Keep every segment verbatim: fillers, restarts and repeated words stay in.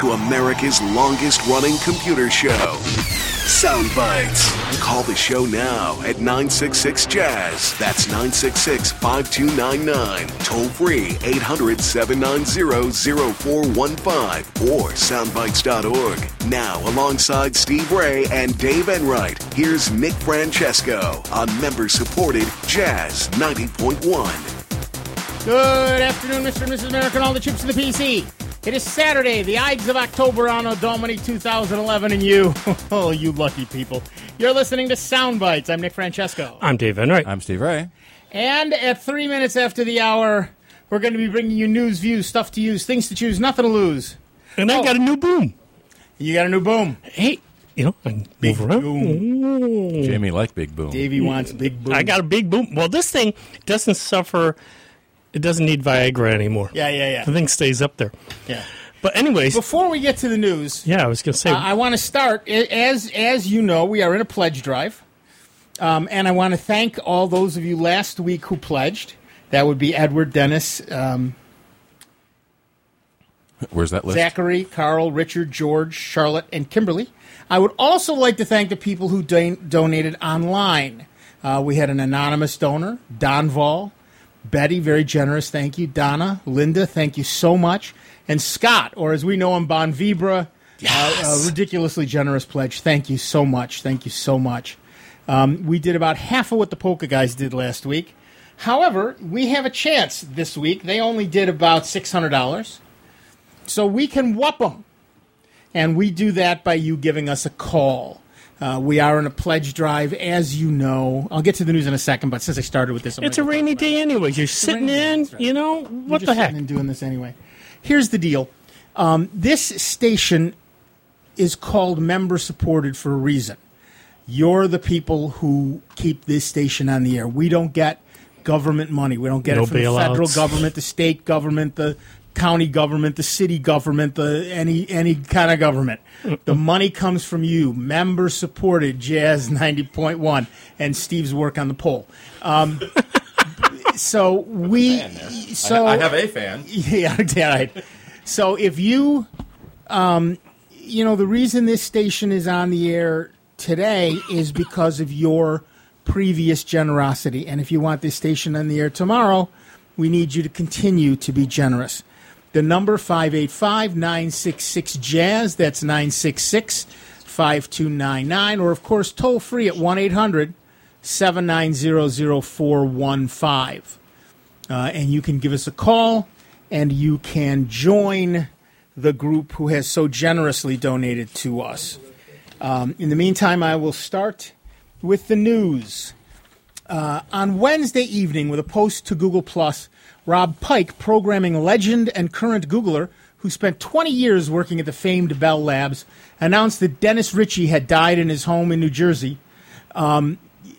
to America's longest-running computer show, Sound Bites. Call the show now at nine six six, jazz. That's nine six six, five two nine nine. Toll free eight hundred, seven nine zero, zero four one five or soundbites dot org. Now, alongside Steve Ray and Dave Enright, here's Nick Francesco on member-supported Jazz ninety point one. Good afternoon, Mister and Missus America, and all the chips in the P C. It is Saturday, the Ides of October, Anno Domini two thousand eleven, and you, oh, you lucky people. You're listening to Sound Bites. I'm Nick Francesco. I'm Dave Enright. I'm Steve Ray. And at three minutes after the hour, we're going to be bringing you news, views, stuff to use, things to choose, nothing to lose. And oh. I got a new boom. You got a new boom. Hey, you know, I can big move around. boom. Jamie like big boom. Davey wants big boom. I got a big boom. Well, this thing doesn't suffer. It doesn't need Viagra anymore. Yeah, yeah, yeah. The thing stays up there. Yeah. But anyways. Before we get to the news. Yeah, I was going to say. Uh, I want to start. As, as you know, we are in a pledge drive. Um, and I want to thank all those of you last week who pledged. That would be Edward, Dennis, um, Where's that list? Zachary, Carl, Richard, George, Charlotte, and Kimberly. I would also like to thank the people who don- donated online. Uh, we had an anonymous donor, Don Vol, Betty, very generous, thank you. Donna, Linda, thank you so much. And Scott, or as we know him, Bon Vibra, yes. uh, a ridiculously generous pledge. Thank you so much. Thank you so much. Um, we did about half of what the Polka guys did last week. However, we have a chance this week. They only did about six hundred dollars. So we can whoop them. And we do that by you giving us a call. Uh, we are in a pledge drive, as you know. I'll get to the news in a second, but since I started with this... I'm it's a rainy day anyways. You're sitting in, right. you know, what You're the just heck? sitting and doing this anyway. Here's the deal. Um, this station is called member-supported for a reason. You're the people who keep this station on the air. We don't get government money. We don't get No it from bailouts. the federal government, the state government, the county government, the city government, the any any kind of government. The money comes from you, member-supported Jazz ninety point one, and Steve's work on the poll. Um, so we, so I, I have a fan. yeah, right. So if you, um, you know, the reason this station is on the air today is because of your previous generosity, and if you want this station on the air tomorrow, we need you to continue to be generous. The number five eight five, nine six six, jazz, that's nine six six, five two nine nine, or of course toll free at one eight hundred, seven nine zero, zero four one five. Uh, and you can give us a call, and you can join the group who has so generously donated to us. Um, in the meantime, I will start with the news. Uh, on Wednesday evening, with a post to Google Plus, Rob Pike, programming legend and current Googler, who spent twenty years working at the famed Bell Labs, announced that Dennis Ritchie had died in his home in New Jersey um,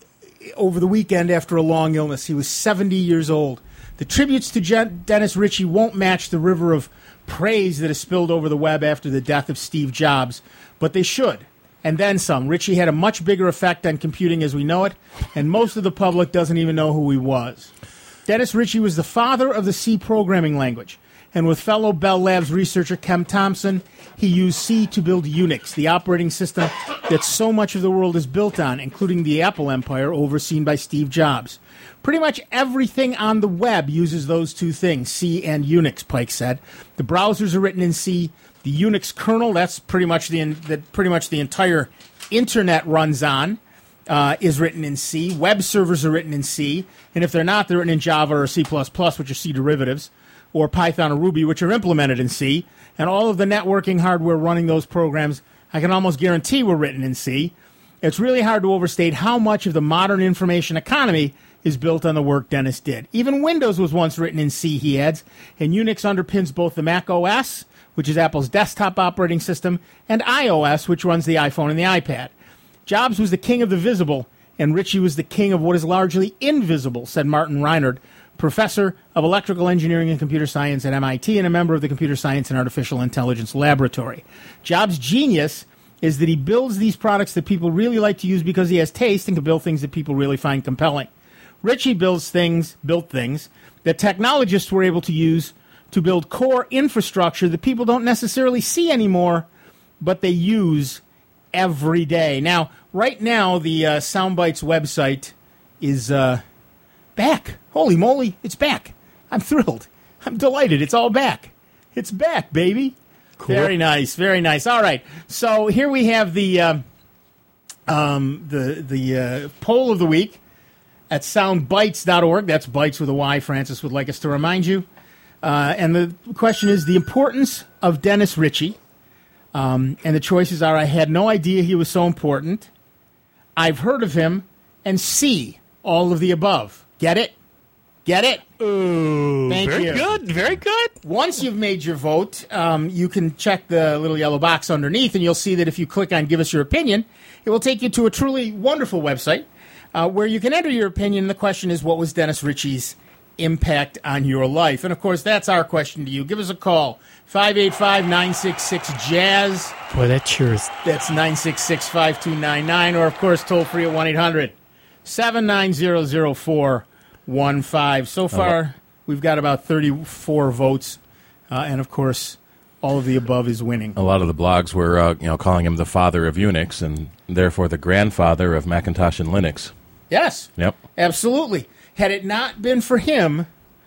over the weekend after a long illness. He was seventy years old. The tributes to Jen- Dennis Ritchie won't match the river of praise that has spilled over the web after the death of Steve Jobs, but they should. And then some. Ritchie had a much bigger effect on computing as we know it, and most of the public doesn't even know who he was. Dennis Ritchie was the father of the C programming language, and with fellow Bell Labs researcher Ken Thompson, he used C to build Unix, the operating system that so much of the world is built on, including the Apple empire overseen by Steve Jobs. Pretty much everything on the web uses those two things, C and Unix, Pike said. The browsers are written in C. The Unix kernel, that's pretty much the that pretty much the entire internet runs on, uh, is written in C. Web servers are written in C, and if they're not, they're written in Java or C plus plus, which are C derivatives, or Python or Ruby, which are implemented in C. And all of the networking hardware running those programs, I can almost guarantee, were written in C. It's really hard to overstate how much of the modern information economy is built on the work Dennis did. Even Windows was once written in C, he adds, and Unix underpins both the Mac O S, which is Apple's desktop operating system, and iOS, which runs the iPhone and the iPad. Jobs was the king of the visible, and Ritchie was the king of what is largely invisible, said Martin Reinhardt, professor of electrical engineering and computer science at M I T and a member of the Computer Science and Artificial Intelligence Laboratory. Jobs' genius is that he builds these products that people really like to use because he has taste and can build things that people really find compelling. Ritchie builds things, built things that technologists were able to use to build core infrastructure that people don't necessarily see anymore, but they use every day. Now, right now, the uh, Soundbites website is uh, back. Holy moly, it's back. I'm thrilled. I'm delighted. It's all back. It's back, baby. Cool. Very nice, very nice. All right, so here we have the um, um, the the uh, poll of the week at soundbites dot org. That's Bites with a Y, Francis would like us to remind you. Uh, and the question is the importance of Dennis Ritchie. Um, and the choices are: I had no idea he was so important, I've heard of him, and C, all of the above. Get it? Get it? Ooh, Thank very you. good, very good. Once you've made your vote, um, you can check the little yellow box underneath, and you'll see that if you click on Give Us Your Opinion, it will take you to a truly wonderful website uh, where you can enter your opinion. The question is, what was Dennis Ritchie's impact on your life? And, of course, that's our question to you. Give us a call, five eight five, nine six six, jazz. Boy, that sure is. That's nine six six, five two nine nine, or, of course, toll free at one eight hundred, seven nine zero, zero four one five. So far, we've got about thirty-four votes, uh, and, of course, all of the above is winning. A lot of the blogs were, uh, you know, calling him the father of Unix and therefore the grandfather of Macintosh and Linux. Yes. Yep. Absolutely. Had it not been for him,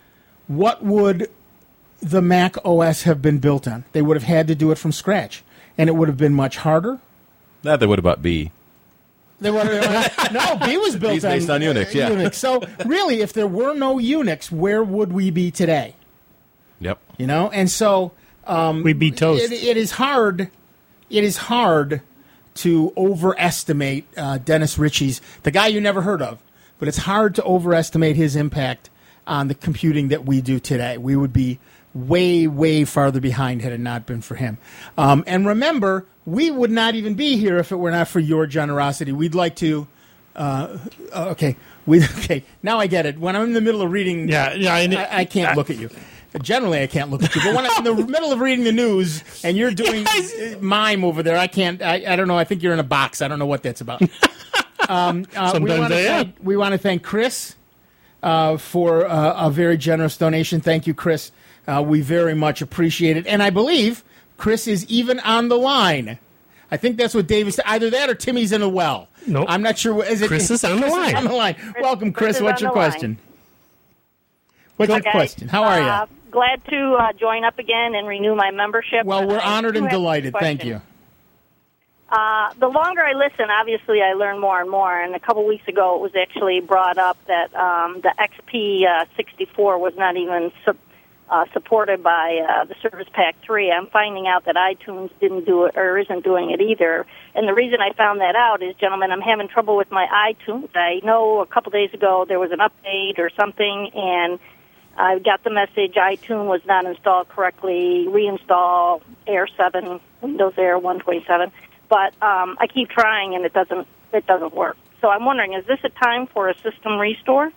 what would the Mac O S have been built on? They would have had to do it from scratch, and it would have been much harder. That they would about B. They would have, no, B was built B's on, based on Unix, yeah. Unix. So, really, if there were no Unix, where would we be today? Yep. You know, and so um, We'd be toast. It, it is hard. It is hard to overestimate uh, Dennis Ritchie's, the guy you never heard of, but it's hard to overestimate his impact on the computing that we do today. We would be way, way farther behind had it not been for him. Um, and remember, we would not even be here if it were not for your generosity. We'd like to. Uh, okay, we okay. Now I get it. When I'm in the middle of reading, Yeah, yeah, I, I, I can't look at you. Generally, I can't look at you. But when I'm in the middle of reading the news and you're doing mime over there, I can't. I, I don't know. I think you're in a box. I don't know what that's about. Um, uh, we Sometimes want to I am. thank, we want to thank Chris uh, for uh, a very generous donation. Thank you, Chris. Uh, we very much appreciate it. And I believe Chris is even on the line. I think that's what David said. Either that or Timmy's in a well. Nope. I'm not sure. Is it, Chris is on the Chris line. Is on the line. Chris, Welcome, Chris. Chris is What's on your the line. question? What's Okay. your question? How are you? Uh, glad to uh, join up again and renew my membership. Well, we're I honored do and have a delighted. Thank question. you. Uh, the longer I listen, obviously, I learn more and more. And a couple weeks ago, it was actually brought up that um, the X P uh, sixty-four was not even su- uh, supported by uh, the Service Pack three. I'm finding out that iTunes didn't do it or isn't doing it either. And the reason I found that out is, gentlemen, I'm having trouble with my iTunes. I know a couple days ago there was an update or something, and I got the message iTunes was not installed correctly. Reinstall Air seven, Windows Air one twenty-seven. But um, I keep trying, and it doesn't it doesn't work. So I'm wondering, is this a time for a system restore?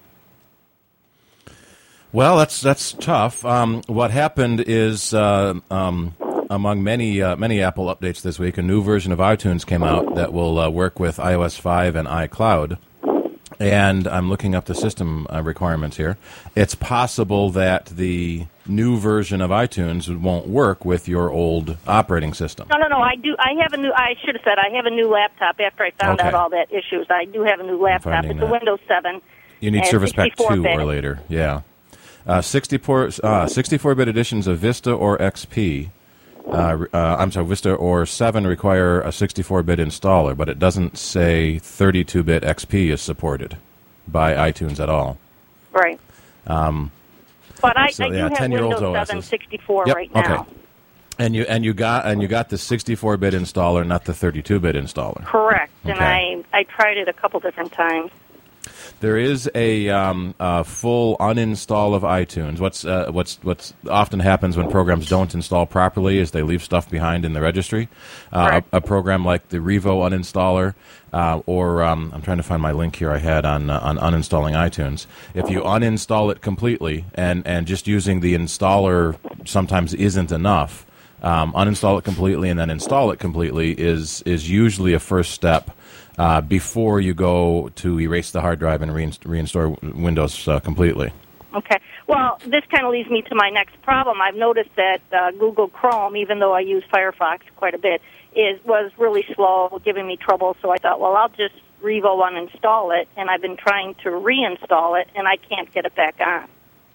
Well, that's that's tough. Um, what happened is, uh, um, among many uh, many Apple updates this week, a new version of iTunes came out that will uh, work with i O S five and iCloud. And I'm looking up the system uh, requirements here. It's possible that the new version of iTunes won't work with your old operating system. No, no, no. I do. I have a new. I should have said I have a new laptop after I found Okay. out all that issues. I do have a new laptop. finding It's that. a Windows seven. You need and Service Pack sixty-four two bit. or later. Yeah. Uh, sixty-four, uh, sixty-four-bit editions of Vista or X P, uh, uh, I'm sorry, Vista or seven require a sixty-four-bit installer, but it doesn't say thirty-two-bit X P is supported by iTunes at all. Right. Um, But I, so, I do yeah, have ten-year-old Windows O Ss. seven sixty-four Yep, right now. okay. And you and you got and you got the sixty-four-bit installer, not the thirty-two-bit installer. Correct. And Okay. I I tried it a couple different times. There is a um, uh, full uninstall of iTunes. What's uh, what's what's often happens when programs don't install properly is they leave stuff behind in the registry. Uh, Correct. a, a program like the Revo uninstaller, uh, or um, I'm trying to find my link here I had on uh, on uninstalling iTunes. If you uninstall it completely, and and just using the installer sometimes isn't enough. Um, uninstall it completely and then install it completely is is usually a first step. Uh, before you go to erase the hard drive and rein- reinstall Windows uh, completely. Okay. Well, this kind of leads me to my next problem. I've noticed that uh, Google Chrome, even though I use Firefox quite a bit, is was really slow, giving me trouble. So I thought, well, I'll just Revo uninstall it, and I've been trying to reinstall it, and I can't get it back on.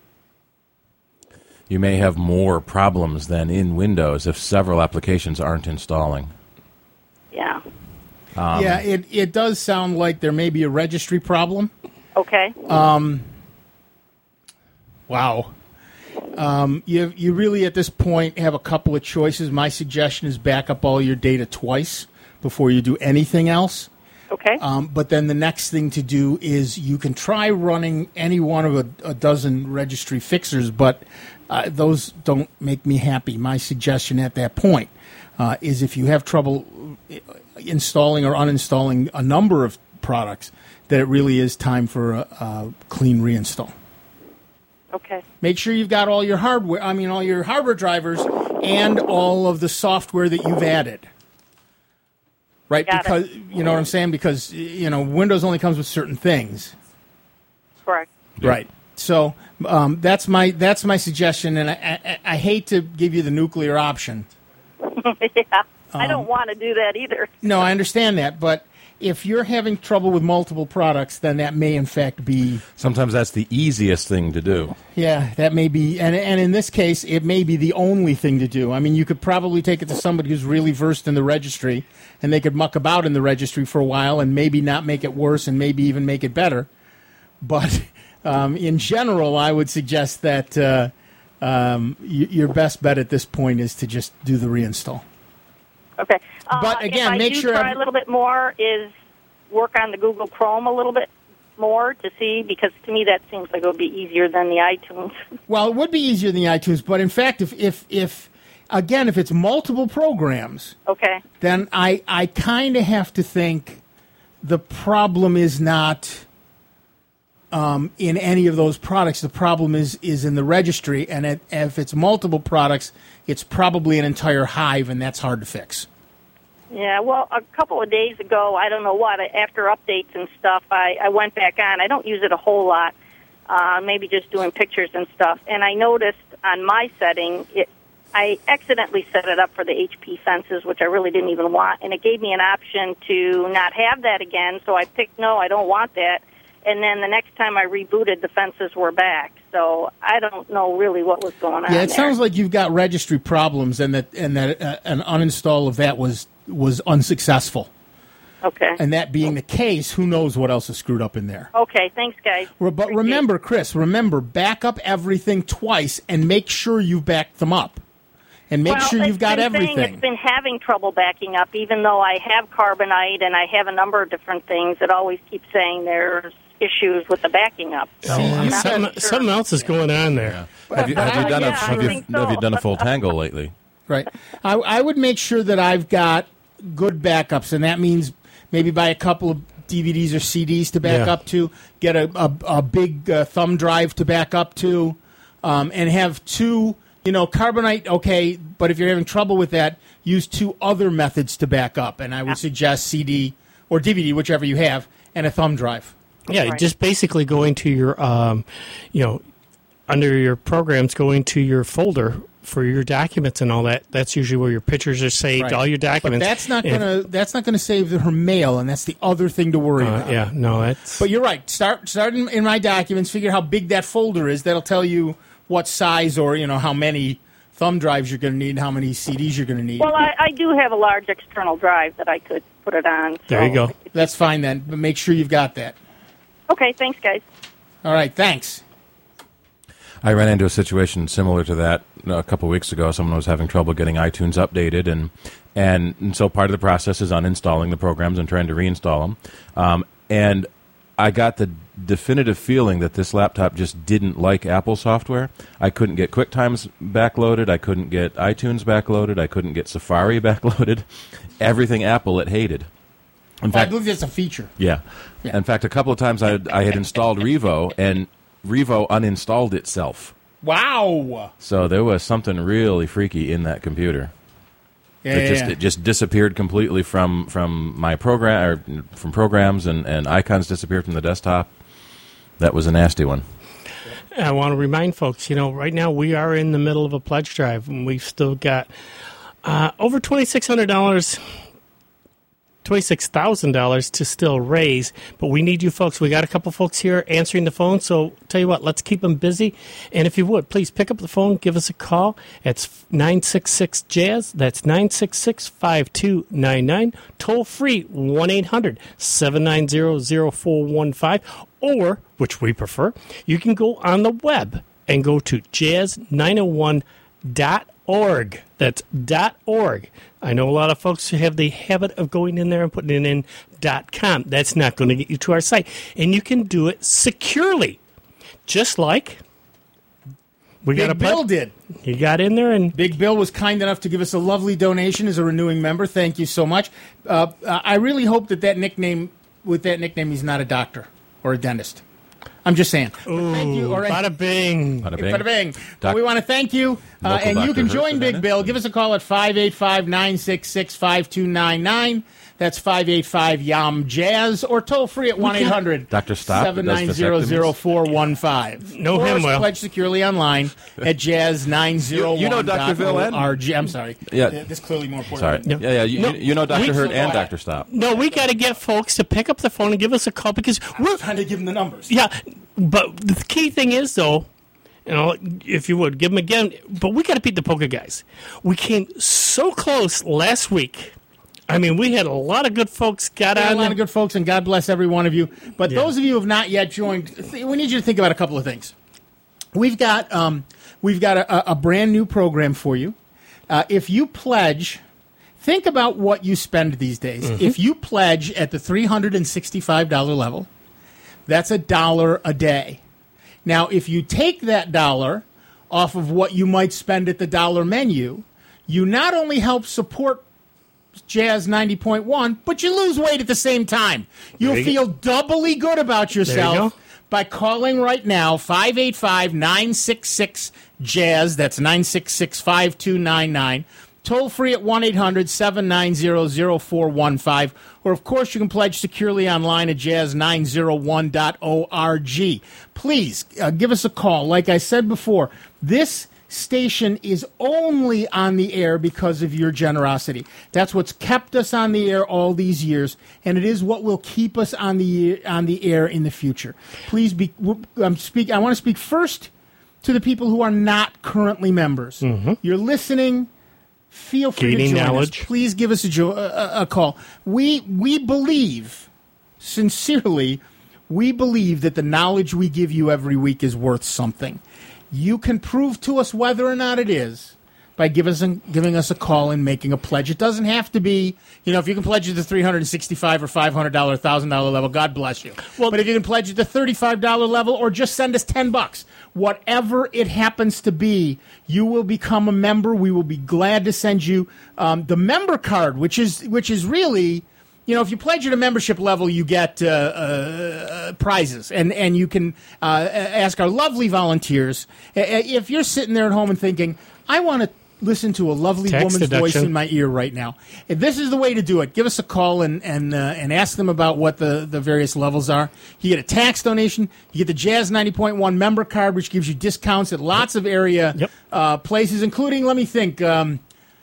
You may have more problems than in Windows if several applications aren't installing. Yeah. Um, yeah, it, it does sound like there may be a registry problem. Okay. Um, wow. Um, you you really at this point have a couple of choices. My suggestion is back up all your data twice before you do anything else. Okay. Um, but then the next thing to do is you can try running any one of a, a dozen registry fixers, but uh, those don't make me happy. My suggestion at that point uh, is if you have trouble installing or uninstalling a number of products, that it really is time for a, a clean reinstall. Okay. Make sure you've got all your hardware, I mean all your hardware drivers and all of the software that you've added. Right, Got because it. you know what I'm saying? Because you know Windows only comes with certain things. Correct. Right. So um, that's my that's my suggestion, and I, I, I hate to give you the nuclear option. yeah. I Um, don't want to do that either. No, I understand that, but if you're having trouble with multiple products, then that may in fact be Sometimes that's the easiest thing to do. yeah, that may be, and and in this case, it may be the only thing to do. I mean, you could probably take it to somebody who's really versed in the registry, and they could muck about in the registry for a while, and maybe not make it worse, and maybe even make it better. But um, in general, I would suggest that uh, um, y- your best bet at this point is to just do the reinstall. Okay. Uh, But again, if I make do sure try every- a little bit more is work on the Google Chrome a little bit more to see, because to me that seems like it would be easier than the iTunes. Well, it would be easier than the iTunes, but in fact, if if, if again, if it's multiple programs, Okay. then I, I kind of have to think the problem is not um, in any of those products. The problem is, is in the registry, and it, if it's multiple products, it's probably an entire hive, and that's hard to fix. Yeah, well, a couple of days ago, I don't know what, after updates and stuff, I, I went back on. I don't use it a whole lot, uh, maybe just doing pictures and stuff. And I noticed on my setting, it, I accidentally set it up for the H P fences, which I really didn't even want. And it gave me an option to not have that again, so I picked no, I don't want that. And then the next time I rebooted, the fences were back. So I don't know really what was going on. Yeah, it there. sounds like you've got registry problems, and that and that uh, an uninstall of that was was unsuccessful. Okay. And that being the case, who knows what else is screwed up in there? Okay, thanks, guys. Re- But Appreciate remember, Chris, remember, back up everything twice and make sure you've backed them up. And make well, sure you've got been saying everything. It's been having trouble backing up, even though I have Carbonite and I have a number of different things. It always keeps saying there's issues with the backing up. So See, I'm you not Something, sure. something else is going on there. Have you, have you done Yeah, a I have you, think have you so. done a full tangle lately? Right. I, I would make sure that I've got good backups, and that means maybe buy a couple of D V Ds or C Ds to back Yeah. up to, get a, a, a big uh, thumb drive to back up to, um, and have two, you know, Carbonite, okay, but if you're having trouble with that, use two other methods to back up, and I would suggest C D or D V D, whichever you have, and a thumb drive. Yeah, Right. just basically going to your, um, you know, under your programs, going to your folder for your documents and all that. That's usually where your pictures are saved, Right. all your But documents. that's not And- gonna that's not gonna save her mail, and that's the other thing to worry Uh, about. yeah, no, that's. But you're right. Start start in, in my documents. Figure how big that folder is. That'll tell you what size or you know how many thumb drives you're going to need, and how many C Ds you're going to need. Well, I, I do have a large external drive that I could put it on. There you so- go. That's fine then. But make sure you've got that. Okay, thanks, guys. All right. Thanks. I ran into a situation similar to that a couple of weeks ago. Someone was having trouble getting iTunes updated, and, and and so part of the process is uninstalling the programs and trying to reinstall them. Um, and I got the definitive feeling that this laptop just didn't like Apple software. I couldn't get QuickTimes backloaded. I couldn't get iTunes backloaded. I couldn't get Safari backloaded. Everything Apple it hated. In I fact, believe that's a feature. yeah. Yeah. In fact, a couple of times I, I had installed Revo, and Revo uninstalled itself. Wow. So there was something really freaky in that computer. Yeah. it just yeah. it just disappeared completely from from my program or from programs, and, and icons disappeared from the desktop. That was a nasty one. I want to remind folks, you know, right now we are in the middle of a pledge drive, and we've still got uh, over twenty-six hundred dollars, twenty-six thousand dollars to still raise, but we need you folks. We got a couple folks here answering the phone, so tell you what, let's keep them busy. And if you would, please pick up the phone, give us a call. It's nine six six jazz. That's nine six six, five two nine nine. Toll free, one eight hundred, seven nine zero, zero four one five. Or, which we prefer, you can go on the web and go to jazz nine oh one dot org. That's .org. I know a lot of folks have the habit of going in there and putting it in .com. That's not going to get you to our site. And you can do it securely, just like we Big got a Bill did. You got in there and Big Bill was kind enough to give us a lovely donation as a renewing member. Thank you so much. Uh, I really hope that that nickname, with that nickname, he's not a doctor or a dentist. I'm just saying. Ooh, thank you. Or, bada bing. Bada bing. Bada bing. Doc- we want to thank you. Uh, and you Doctor can join Hertz Big event. Bill. Give us a call at five eight five, nine six six, five two nine nine. That's five eight five, Y A M Jazz. Or toll free at one eight hundred, Doctor Stop seven nine zero, zero four one five. No or him well. pledge securely online at jazz nine oh one. You- you know Doctor Villen? I'm sorry. Yeah. Uh, This is clearly more important. Sorry. No. Yeah, yeah. You, No. you know Doctor We- Hurt and Oh, Doctor Stop. No, we got to get folks to pick up the phone and give us a call because we're Trying to give them the numbers. Yeah, but the key thing is, though, you know, if you would, give them again, but we got to beat the poker guys. We came so close last week. I mean, we had a lot of good folks got There are on. a lot there. of good folks, and God bless every one of you. But Yeah. those of you who have not yet joined, th- we need you to think about a couple of things. We've got um, we've got a, a brand new program for you. Uh, if you pledge, think about what you spend these days. Mm-hmm. If you pledge at the three hundred sixty-five dollars level, that's a dollar a day. Now, if you take that dollar off of what you might spend at the dollar menu, you not only help support Jazz ninety point one, but you lose weight at the same time. You'll There you feel doubly good about yourself go. by calling right now, five eight five, nine six six, jazz. That's nine six six, five two nine nine. Toll free at one eight hundred, seven nine zero, zero four one five. Or, of course, you can pledge securely online at jazz nine oh one dot org. Please uh, give us a call. Like I said before, this station is only on the air because of your generosity. That's what's kept us on the air all these years, and it is what will keep us on the on the air in the future. Please be. Um, speak. I want to speak first to the people who are not currently members. Mm-hmm. You're listening. Feel free Gaining to join knowledge. us. Please give us a, jo- a, a call. We we believe, sincerely, we believe that the knowledge we give you every week is worth something. You can prove to us whether or not it is by give us a, giving us a call and making a pledge. It doesn't have to be, you know, if you can pledge at the three hundred sixty-five dollars or five hundred dollars, one thousand dollars level, God bless you. Well- but if you can pledge at the thirty-five dollars level or just send us ten bucks, whatever it happens to be, you will become a member. We will be glad to send you um, the member card, which is which is really, you know, if you pledge at a membership level, you get uh, uh, prizes, and, and you can uh, ask our lovely volunteers. If you're sitting there at home and thinking, I want to listen to a lovely Tax woman's voice deduction. in my ear right now, if this is the way to do it. Give us a call and and uh, and ask them about what the, the various levels are. You get a tax donation. You get the Jazz ninety point one member card, which gives you discounts at lots of area Yep. uh, places, including, let me think, um,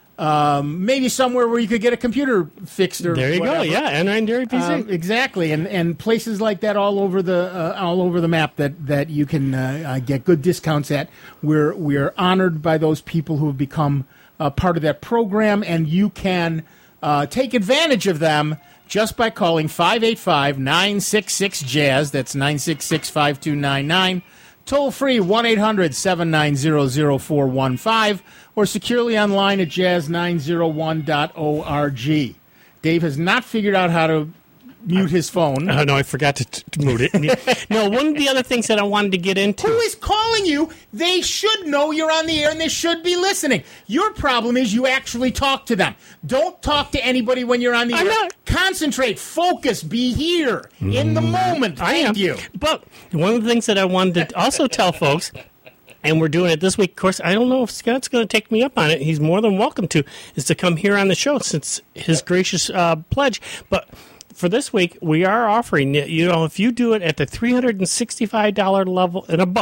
um, maybe somewhere where you could get a computer fixed or There you whatever. go. Yeah, N nine Dairy P C. Um, exactly, and and places like that all over the uh, all over the map that that you can uh, uh, get good discounts at. We're we're honored by those people who have become uh, part of that program, and you can uh, take advantage of them just by calling five eight five, nine six six, jazz. That's nine six six, five two nine nine. Toll free one eight hundred, seven nine zero, zero four one five, or securely online at jazz nine oh one dot org. Dave has not figured out how to mute his phone. Oh, no, I forgot to, t- to mute it. No, one of the other things that I wanted to get into. Who is calling you? They should know you're on the air and they should be listening. Your problem is you actually talk to them. Don't talk to anybody when you're on the I'm air. not. Concentrate, focus, be here in the moment. I Thank am. you. But one of the things that I wanted to also tell folks, and we're doing it this week, of course, I don't know if Scott's going to take me up on it. He's more than welcome to, is to come here on the show since his gracious uh, pledge. But for this week, we are offering, you know, if you do it at the three hundred sixty-five dollars level and above,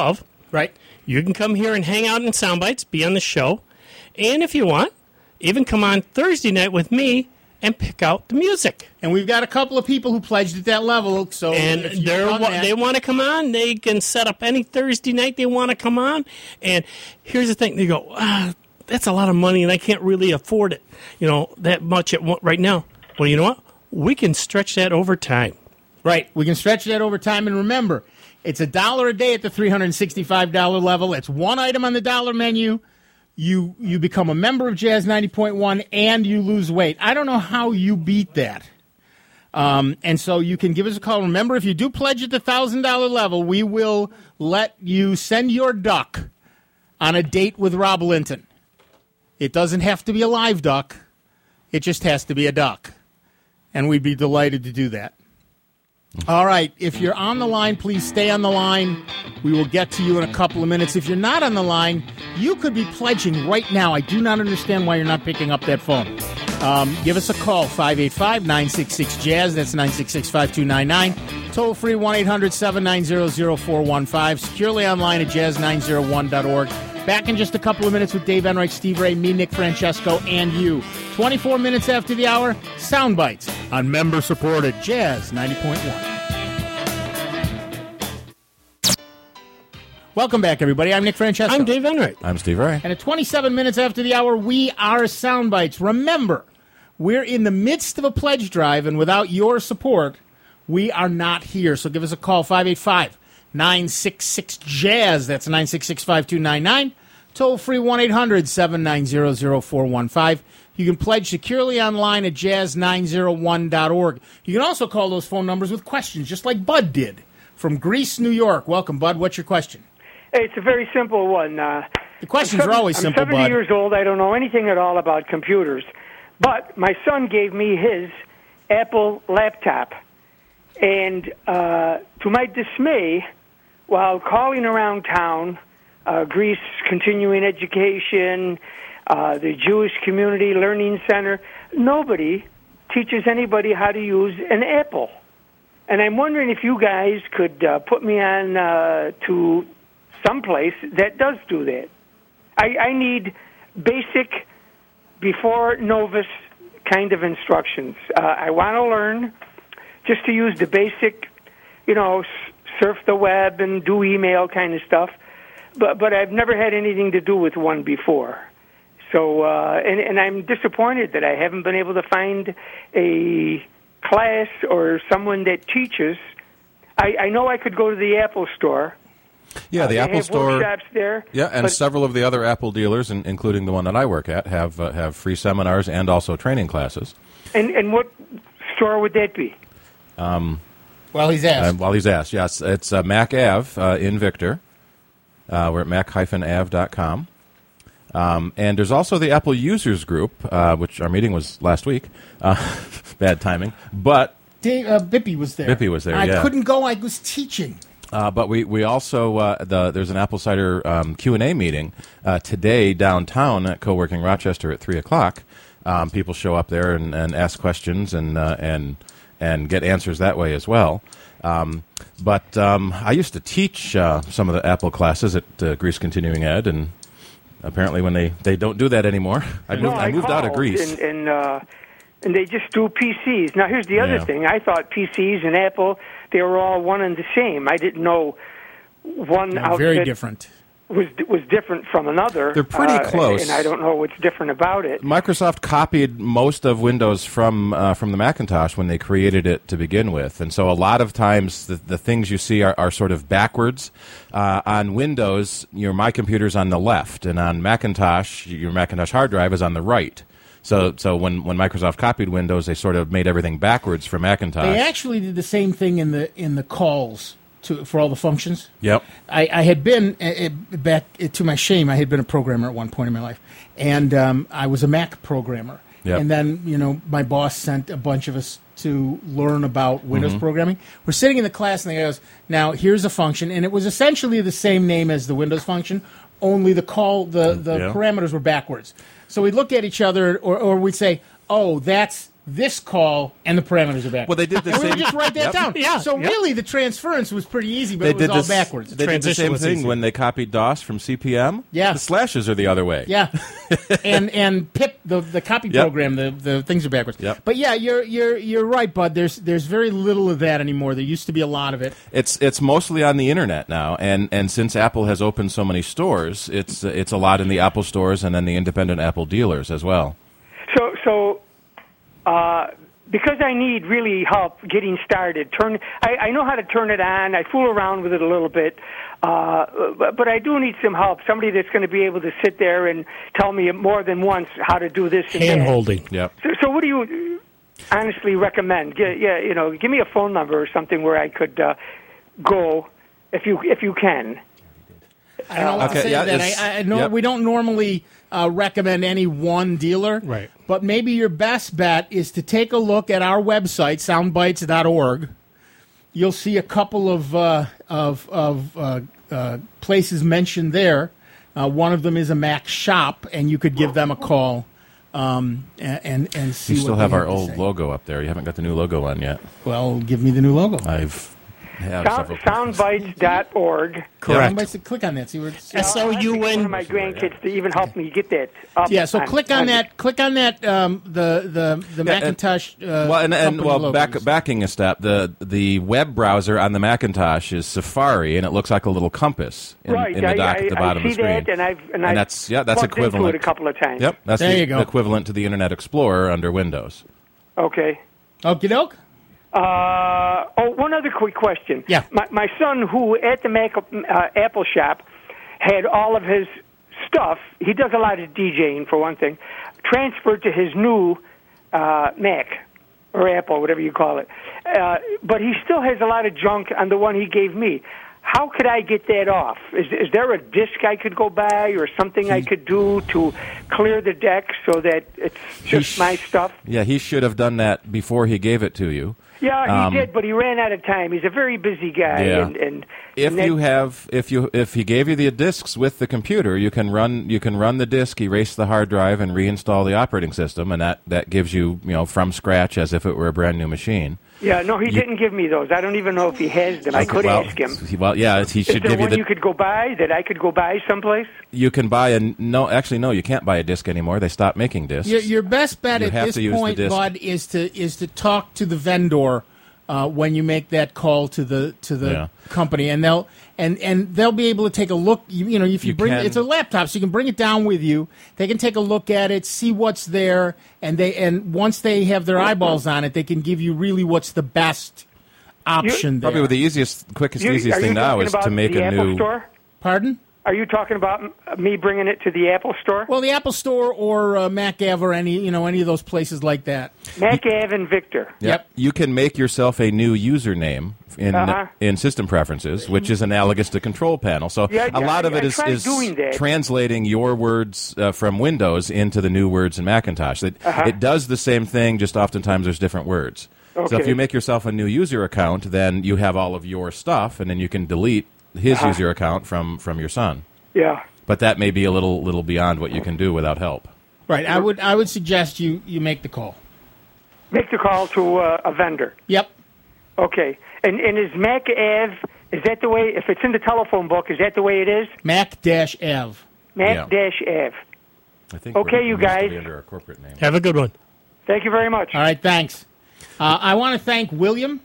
Right. You can come here and hang out in Soundbites, be on the show, and if you want, even come on Thursday night with me and pick out the music. And we've got a couple of people who pledged at that level. So and if you've they're, done wa- that- they want to come on. They can set up any Thursday night they want to come on. And here's the thing. They go, ah, that's a lot of money, and I can't really afford it, you know, that much at one, right now. Well, you know what? We can stretch that over time. Right. We can stretch that over time. And remember, it's a dollar a day at the three hundred sixty-five dollars level. It's one item on the dollar menu. You you become a member of Jazz ninety point one, and you lose weight. I don't know how you beat that. Um, and so you can give us a call. Remember, if you do pledge at the one thousand dollars level, we will let you send your duck on a date with Rob Linton. It doesn't have to be a live duck. It just has to be a duck. And we'd be delighted to do that. All right, if you're on the line, please stay on the line. We will get to you in a couple of minutes. If you're not on the line, you could be pledging right now. I do not understand why you're not picking up that phone. Um, give us a call, five eight five, nine six six, jazz. That's nine six six, five two nine nine. Toll free, one eight hundred, seven nine zero, zero four one five. Securely online at jazz nine oh one dot org. Back in just a couple of minutes with Dave Enright, Steve Ray, me, Nick Francesco, and you. twenty-four minutes after the hour, Soundbites on member-supported Jazz ninety point one. Welcome back, everybody. I'm Nick Francesco. I'm Dave Enright. I'm Steve Ray. And at twenty-seven minutes after the hour, we are Soundbites. Remember, we're in the midst of a pledge drive, and without your support, we are not here. So give us a call, five eight five, nine six six, jazz. That's nine six six, five two nine nine. Toll free, one eight hundred, seven nine zero, zero four one five. You can pledge securely online at jazz nine oh one dot org. You can also call those phone numbers with questions, just like Bud did from Greece, New York. Welcome, Bud. What's your question? It's a very simple one. Uh, The questions I'm are always simple, I'm seventy Bud. years old. I don't know anything at all about computers. But my son gave me his Apple laptop. And uh, to my dismay, while calling around town, uh, Greece Continuing Education, uh, the Jewish Community Learning Center, nobody teaches anybody how to use an Apple. And I'm wondering if you guys could uh, put me on uh, to someplace that does do that. I, I need basic, before novice kind of instructions. Uh, I want to learn just to use the basic, you know, s- surf the web and do email kind of stuff. But but I've never had anything to do with one before. So, uh, and, and I'm disappointed that I haven't been able to find a class or someone that teaches. I, I know I could go to the Apple store. Yeah, the Uh, they Apple have Store. workshops there. Yeah, and but- several of the other Apple dealers, in, including the one that I work at, have uh, have free seminars and also training classes. And and what store would that be? Well, he's asked. Uh, while he's asked, yes, it's uh, Mac Ave uh, in Victor. Uh, we're at mac dash ave dot com. Um, and there's also the Apple Users Group, uh, which our meeting was last week. Uh, bad timing. But Dave, uh, Bippy was there. Bippy was there, I yeah. couldn't go. I was teaching. Uh, but we, we also, uh, the, there's an Apple Cider um, Q and A meeting uh, today downtown at Co-working Rochester at three o'clock. Um, people show up there and, and ask questions and, uh, and, and get answers that way as well. Um, but um, I used to teach uh, some of the Apple classes at uh, Greece Continuing Ed, and apparently when they, they don't do that anymore. I moved, No, I moved out of called, Greece. And, and, uh, and they just do P Cs. Now, here's the other Yeah. thing. I thought P Cs and Apple, they were all one and the same. I didn't know one They're outfit very different. was was different from another. They're pretty uh, close. And I don't know what's different about it. Microsoft copied most of Windows from uh, from the Macintosh when they created it to begin with, and so a lot of times the, the things you see are, are sort of backwards. Uh, on Windows, your My Computer's on the left, and on Macintosh, your Macintosh hard drive is on the right. So, so when, when Microsoft copied Windows, they sort of made everything backwards for Macintosh. They actually did the same thing in the in the calls to for all the functions. Yep. I, I had been uh, uh, back uh, to my shame. I had been a programmer at one point in my life, and um, I was a Mac programmer. Yep. And then you know my boss sent a bunch of us to learn about Windows Mm-hmm. programming. We're sitting in the class, and they goes, "Now here's a function," and it was essentially the same name as the Windows function, only the call the the Yeah. parameters were backwards. So we'd look at each other, or, or we'd say, "Oh, that's this call, and the parameters are backwards. Well, they did the and we same. would just write that Yep. down. Yeah, So yep. really, the transference was pretty easy, but They it was did all this, backwards. They did the Transition same was thing easy. when they copied DOS from C P M. Yeah. The slashes are the other way. Yeah, and and Pip, the the copy Yep. program, the, the things are backwards. Yep. But yeah, you're you're you're right, Bud. There's there's very little of that anymore. There used to be a lot of it. It's it's mostly on the internet now, and, and since Apple has opened so many stores, it's it's a lot in the Apple stores and then the independent Apple dealers as well. So, so uh, because I need really help getting started, turn I, I know how to turn it on. I fool around with it a little bit, uh, but, but I do need some help. Somebody that's going to be able to sit there and tell me more than once how to do this and Hand that. holding. Yep. So, so what do you honestly recommend? Yeah, yeah, you know, give me a phone number or something where I could uh, go if you if you can. I don't want Okay, to say yeah, that. it's- I, I know yep. we don't normally uh, recommend any one dealer, Right. But maybe your best bet is to take a look at our website, soundbites dot org. You'll see a couple of uh, of, of uh, uh, places mentioned there. Uh, one of them is a Mac shop, and you could give them a call um, and, and and see. You still what have they our to old say. logo up there. You haven't got the new logo on yet. Well, give me the new logo. I've have Sound, several. soundbites dot org. Correct. Somebody said click on that. See where it's. S O U One of N. my grandkids to even help me get that up. Yeah, so click on on that. Click on that. Um, the the the Yeah, and- Macintosh. Uh, Well, and, and company well, logo. back, backing a step, the the web browser on the Macintosh is Safari, and it looks like a little compass in, Right, in the I, dock I, at the I bottom see of the screen. that, and I've and, And I've that's- yeah, that's plugged equivalent. into it a couple of times. Yep, that's There the you go. equivalent to the Internet Explorer under Windows. Okay. Okie doke. Uh, oh, one other quick question. Yeah. My, my son, who at the Mac, uh, Apple shop had all of his stuff, he does a lot of DJing, for one thing, transferred to his new uh, Mac, or Apple, whatever you call it. Uh, but he still has a lot of junk on the one he gave me. How could I get that off? Is, is there a disk I could go buy or something I could do to clear the deck so that it's just sh- my stuff? Yeah, he should have done that before he gave it to you. Yeah, he Um, did, but he ran out of time. He's a very busy guy, Yeah. and, and If and that- you have, if you, if he gave you the discs with the computer, you can run, you can run the disk, erase the hard drive, and reinstall the operating system, and that, that gives you, you know, from scratch as if it were a brand new machine. yeah, no, he didn't give me those. I don't even know if he has them. I could well, ask him. he- Well, yeah, he Is should there give you one the. you could go buy that I could go buy someplace? You can buy a no. Actually, no, you can't buy a disc anymore. They stopped making discs. Your, your best bet You at have this to use the point, disc. Bud, is to is to talk to the vendor uh, when you make that call to the to the Yeah. company, and they'll and, and they'll be able to take a look. You, you know, if you, You bring can- it's a laptop, so you can bring it down with you. They can take a look at it, see what's there, and they and once they have their eyeballs on it, they can give you really what's the best option there. Probably the easiest, quickest, You- easiest are you thing now talking is to about make the a Apple new. Store? Pardon? Are you talking about m- me bringing it to the Apple Store? Well, the Apple Store or uh, Mac Ave or any you know any of those places like that. Mac Ave and Victor. Yeah. Yep. You can make yourself a new username in Uh-huh. in System Preferences, which is analogous to Control Panel. So Yeah, a lot I- of it I is, tried is doing that. translating your words uh, from Windows into the new words in Macintosh. It, it does the same thing, just oftentimes there's different words. So if Okay. you make yourself a new user account, then you have all of your stuff, and then you can delete his Uh-huh. user account from, from your son. Yeah. But that may be a little little beyond what you can do without help. Right. I would I would suggest you you make the call. Make the call to uh, a vendor. Yep. Okay. And and is Mac Ave, is that the way, if it's in the telephone book, is that the way it is? Mac dash Ave. Mac dash Ave. I think Okay, we're- you it needs to guys. be under a corporate name. Have a good one. Thank you very much. All right, thanks. Uh, I want to thank William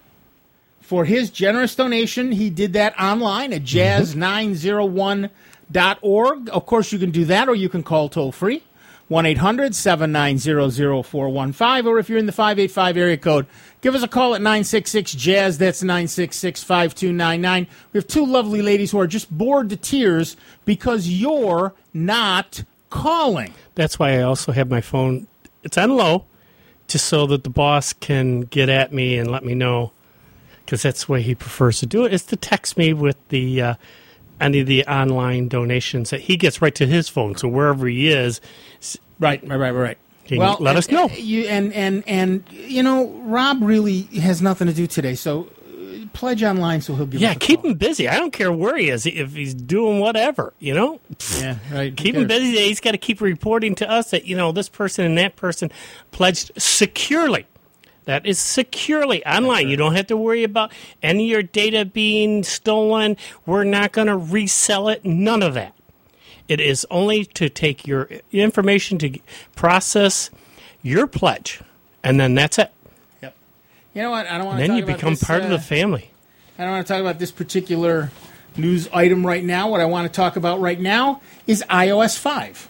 for his generous donation. He did that online at jazz nine oh one dot org. Of course, you can do that, or you can call toll-free, one eight hundred seven nine zero zero four one five, or if you're in the five eight five area code, give us a call at nine six six jazz. That's nine six six, five two nine nine. We have two lovely ladies who are just bored to tears because you're not calling. That's why I also have my phone. It's on low, just so that the boss can get at me and let me know, because that's the way he prefers to do it, is to text me with the uh, any of the online donations that he gets right to his phone. So wherever he is, s- Right, right, right, right. He can let us know. You and and and you know, Rob really has nothing to do today, so uh, pledge online so he'll give yeah, us a keep call. him busy. I don't care where he is, if he's doing whatever, you know? Yeah, right. Keep him busy. He's got to keep reporting to us that, you know, this person and that person pledged securely. That is securely online. You don't have to worry about any of your data being stolen. We're not going to resell it. None of that. It is only to take your information to process your pledge, and then that's it. Yep. You know what? I don't want to. Then talk you about become this, part uh, of the family. I don't want to talk about this particular news item right now. What I want to talk about right now is i O S five.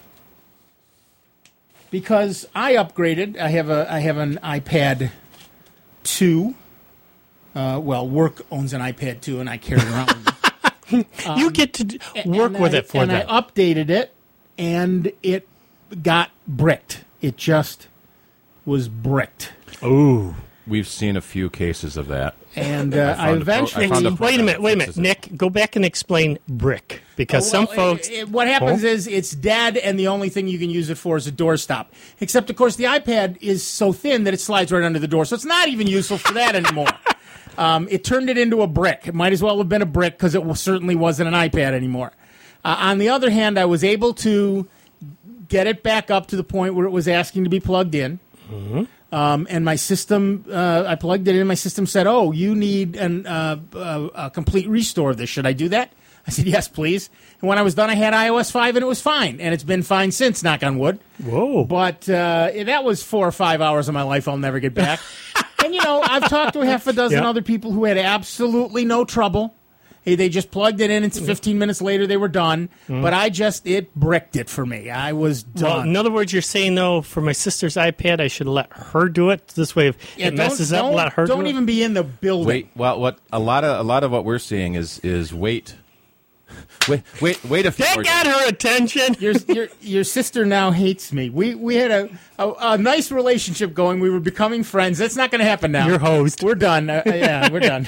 Because I upgraded. I have a I have an iPad two. Uh, well, work owns an iPad two, and I carry it around with me. Um, you get to d- work with I, it for and them. I updated it, and it got bricked. It just was bricked. Ooh. We've seen a few cases of that. And uh, I, found a pro- eventually... I found a Wait a program minute, wait a that minute. fixes it. Nick, go back and explain brick. Because some Well, folks... it- it- what happens Oh. is it's dead, and the only thing you can use it for is a doorstop. Except, of course, the iPad is so thin that it slides right under the door, so it's not even useful for that anymore. Um, it turned it into a brick. It might as well have been a brick because it was, certainly wasn't an iPad anymore. Uh, on the other hand, I was able to get it back up to the point where it was asking to be plugged in. Mm-hmm. Um, and my system, uh, I plugged it in. My system said, "Oh, you need an, uh, uh, a complete restore of this. Should I do that?" I said, "Yes, please." And when I was done, I had i O S five, and it was fine. And it's been fine since, knock on wood. Whoa. But uh, that was four or five hours of my life I'll never get back. And, you know, I've talked to a half a dozen Yep. other people who had absolutely no trouble. Hey, they just plugged it in, and fifteen minutes later they were done. Mm. But I just, it bricked it for me. I was Well, done. in other words, you're saying, though, for my sister's iPad, I should let her do it? This way, if Yeah, it don't- messes up, don't- let her Don't do even it? be in the building. Wait, well, what a lot of a lot of what we're seeing is is wait, wait, wait, wait a few. That more got her attention. Your, your your sister now hates me. We we had a, a, a nice relationship going. We were becoming friends. That's not going to happen now. Your host. We're done. Uh, yeah, we're done.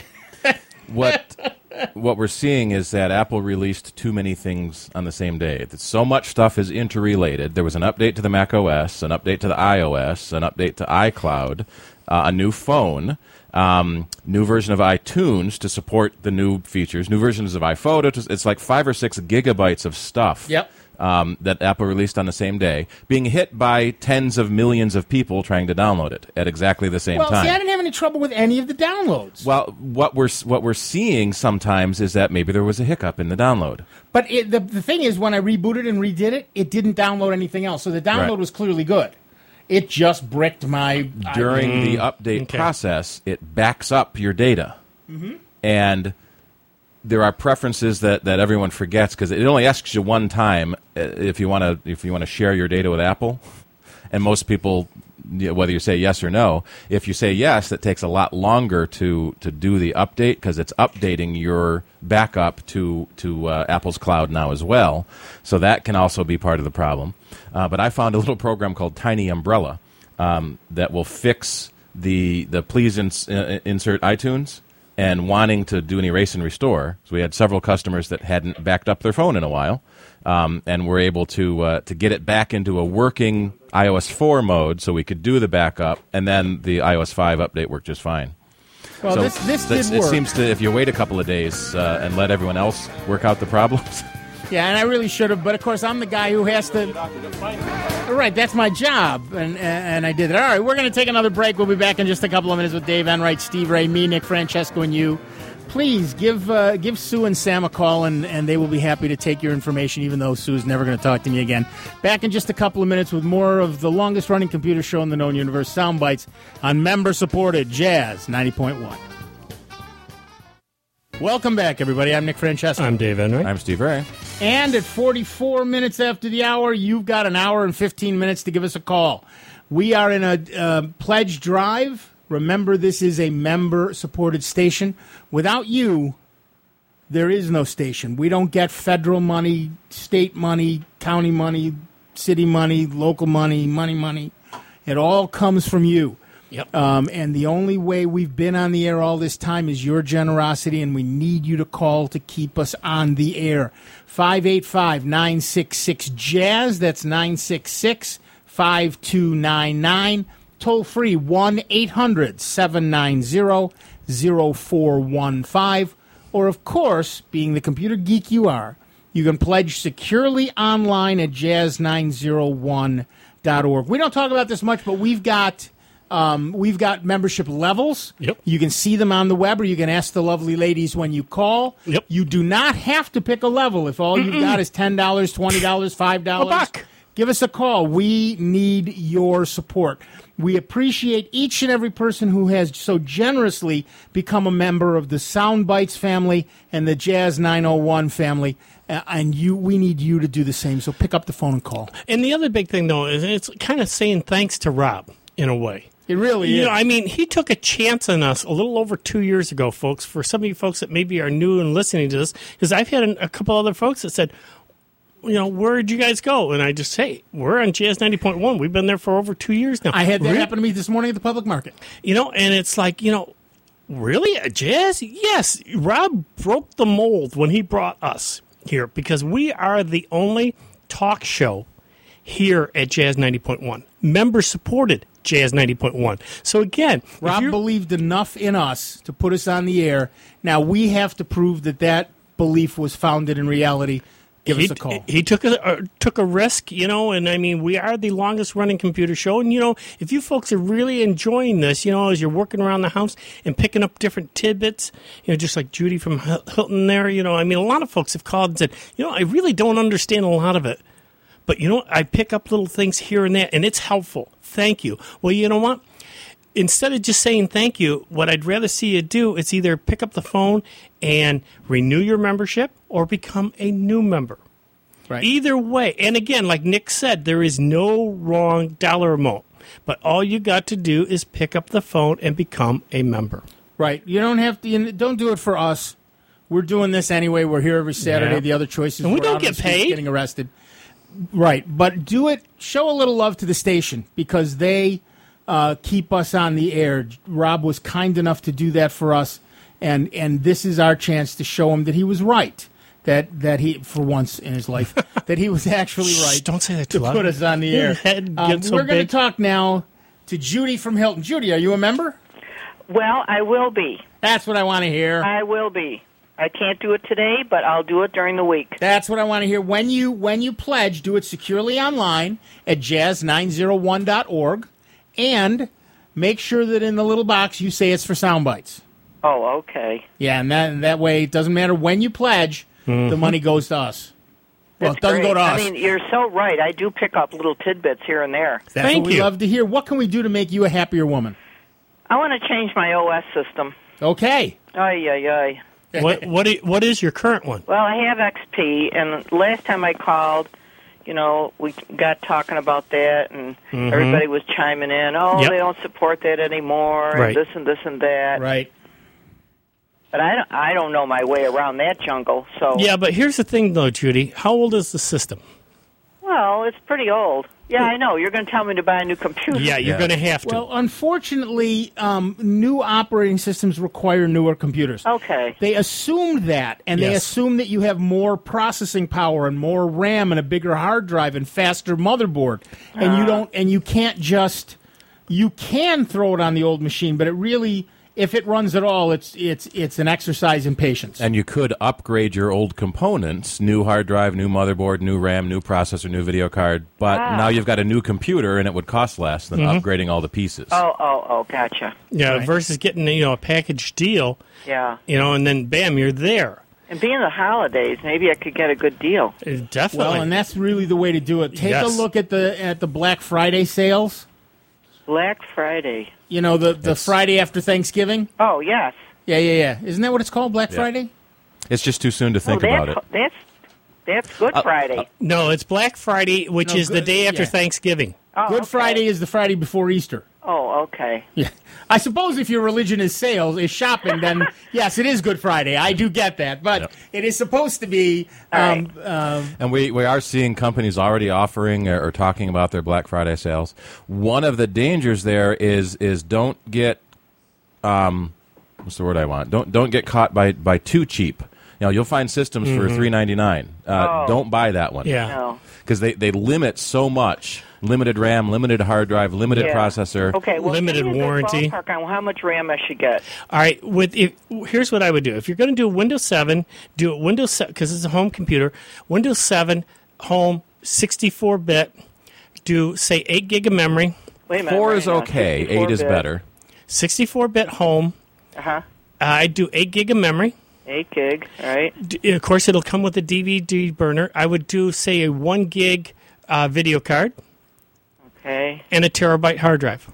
what what we're seeing is that Apple released too many things on the same day. That so much stuff is interrelated. There was an update to the Mac O S, an update to the iOS, an update to iCloud, uh, a new phone, um, new version of iTunes to support the new features, new versions of iPhoto. To, it's like five or six gigabytes of stuff. Yep. Um, that Apple released on the same day, being hit by tens of millions of people trying to download it at exactly the same Well, time. see, I didn't have any trouble with any of the downloads. Well, what we're what we're seeing sometimes is that maybe there was a hiccup in the download. But it, the the thing is, when I rebooted and redid it, it didn't download anything else. So the download Right. was clearly good. It just bricked my During the update okay. process, it backs up your data, Mm-hmm. and there are preferences that, that everyone forgets because it only asks you one time uh, if you want to if you want to share your data with Apple, and most people, you know, whether you say yes or no, if you say yes, that takes a lot longer to, to do the update because it's updating your backup to to uh, Apple's cloud now as well. So that can also be part of the problem. Uh, but I found a little program called Tiny Umbrella um, that will fix the the please ins- uh, insert iTunes and wanting to do an erase and restore. So we had several customers that hadn't backed up their phone in a while, um, and were able to uh, to get it back into a working i O S four mode so we could do the backup, and then the i O S five update worked just fine. Well, so this this this- did it work. seems to, if you wait a couple of days uh, and let everyone else work out the problems. Yeah, and I really should have, but of course I'm the guy who has to. Right, that's my job, and and I did it. All right, we're going to take another break. We'll be back in just a couple of minutes with Dave Enright, Steve Ray, me, Nick Francesco, and you. Please give uh, give Sue and Sam a call, and, and they will be happy to take your information, even though Sue's never going to talk to me again. Back in just a couple of minutes with more of the longest-running computer show in the known universe, Sound Bites, on member-supported Jazz ninety point one. Welcome back, everybody. I'm Nick Francesco. I'm Dave Enright. I'm Steve Ray. And at forty-four minutes after the hour, you've got an hour and fifteen minutes to give us a call. We are in a uh, pledge drive. Remember, this is a member-supported station. Without you, there is no station. We don't get federal money, state money, county money, city money, local money, money, money. It all comes from you. Yep. Um, and the only way we've been on the air all this time is your generosity, and we need you to call to keep us on the air. five eight five, nine six six, jazz. That's nine six six, five two nine nine. Toll free, one eight hundred, seven nine zero, zero four one five. Or, of course, being the computer geek you are, you can pledge securely online at jazz nine oh one dot org. We don't talk about this much, but we've got Um, we've got membership levels. Yep. You can see them on the web, or you can ask the lovely ladies when you call. Yep. You do not have to pick a level. If all you've got is ten dollars, twenty dollars, five dollars, A buck. give us a call. We need your support. We appreciate each and every person who has so generously become a member of the Sound Bites family and the Jazz nine oh one family. Uh, and you, we need you to do the same. So pick up the phone and call. And the other big thing, though, is it's kind of saying thanks to Rob, in a way. It really You is. know, I mean, he took a chance on us a little over two years ago, folks. For some of you folks that maybe are new and listening to this, because I've had a, a couple other folks that said, you know, where'd you guys go? And I just say, we're on Jazz ninety point one. We've been there for over two years now. I had that Really? happen to me this morning at the public market. You know, and it's like, you know, really? A Jazz? Yes. Rob broke the mold when he brought us here, because we are the only talk show here at Jazz ninety point one. Members supported Jazz ninety point one. So again, if Rob you're- believed enough in us to put us on the air. Now we have to prove that that belief was founded in reality. Give he, us a call. He took a uh, took a risk, you know, and I mean, we are the longest running computer show, and you know, if you folks are really enjoying this, you know, as you're working around the house and picking up different tidbits, you know, just like Judy from Hil- Hilton there, you know, I mean, a lot of folks have called and said, you know, I really don't understand a lot of it, but you know, I pick up little things here and there, and it's helpful. Thank you. Well, you know what? Instead of just saying thank you, what I'd rather see you do is either pick up the phone and renew your membership or become a new member. Right. Either way. And again, like Nick said, there is no wrong dollar amount. But all you got to do is pick up the phone and become a member. Right. You don't have to. You don't do it for us. We're doing this anyway. We're here every Saturday. Yeah. The other choices. And we we're don't out on get the streets paid. Getting arrested. Right. But do it. Show a little love to the station, because they uh, keep us on the air. Rob was kind enough to do that for us, and and this is our chance to show him that he was right. That that he, for once in his life, that he was actually Shh, right. don't say that to too loud. put us on the air. Your head Um, gets so we're going big. to talk now to Judy from Hilton. Judy, are you a member? Well, I will be. That's what I want to hear. I will be. I can't do it today, but I'll do it during the week. That's what I want to hear. When you when you pledge, do it securely online at jazz nine oh one dot org, and make sure that in the little box you say it's for Sound Bites. Oh, okay. Yeah, and that and that way it doesn't matter when you pledge, the money goes to us. Well, That's it doesn't great. go to us. I mean, you're so right. I do pick up little tidbits here and there. That's Thank what we you. love to hear. What can we do to make you a happier woman? I want to change my O S system. Okay. Ay, ay, ay. What what i- what is your current one? Well, I have X P, and last time I called, you know, we got talking about that, and everybody was chiming in. Oh, Yep. they don't support that anymore, Right. and this and this and that. Right. But I don't, I don't know my way around that jungle. So, Yeah, but here's the thing, though, Judy. How old is the system? well, it's pretty old. Yeah, I know. You're going to tell me to buy a new computer. Yeah, you're Yeah. going to have to. Well, unfortunately, um, new operating systems require newer computers. Okay. They assumed that, and they Yes. assume that you have more processing power and more RAM and a bigger hard drive and faster motherboard, and you don't, and you can't just, you can throw it on the old machine, but it really, if it runs at all, it's it's it's an exercise in patience. And you could upgrade your old components, new hard drive, new motherboard, new RAM, new processor, new video card, but now you've got a new computer and it would cost less than upgrading all the pieces. Oh, oh, oh, gotcha. yeah, right. versus getting you know a package deal, Yeah. you know, and then bam, you're there. And being the holidays, maybe I could get a good deal. Uh, Definitely. Well, and that's really the way to do it. Take Yes. a look at the at the Black Friday sales. Black Friday. You know, the the It's- Friday after Thanksgiving. Oh, yes. Yeah, yeah, yeah. Isn't that what it's called, Black Yeah. Friday? It's just too soon to think oh, about that's, it. That's, that's Good Friday. no, it's Black Friday, which No, is the good- day after yeah. Thanksgiving. oh, Good okay. Friday is the Friday before Easter. Oh, okay. Yeah, I suppose if your religion is sales, is shopping, then yes, it is Good Friday. I do get that, but Yep. it is supposed to be. Um, um, And we, we are seeing companies already offering or, or talking about their Black Friday sales. One of the dangers there is is don't get um, what's the word I want? Don't don't get caught by, by too cheap. You know, you'll find systems for three ninety nine. Uh, Oh. Don't buy that one. Yeah. No. because they, they limit so much. Limited RAM, limited hard drive, limited Yeah. processor. Okay, well, Limited give me a good warranty. ballpark on how much RAM I should get. All right. With if, here's what I would do. If you're going to do Windows seven, do it Windows seven because it's a home computer. Windows seven home sixty-four bit. Do say eight gig of memory, Wait a minute. Four wait is a minute. okay. Eight is sixty-four bit. better. sixty-four bit home. Uh-huh. Uh, I do eight gig of memory. Eight gig, all right. D- of course, it'll come with a D V D burner. I would do, say, a one gig uh, video card Okay. and a terabyte hard drive.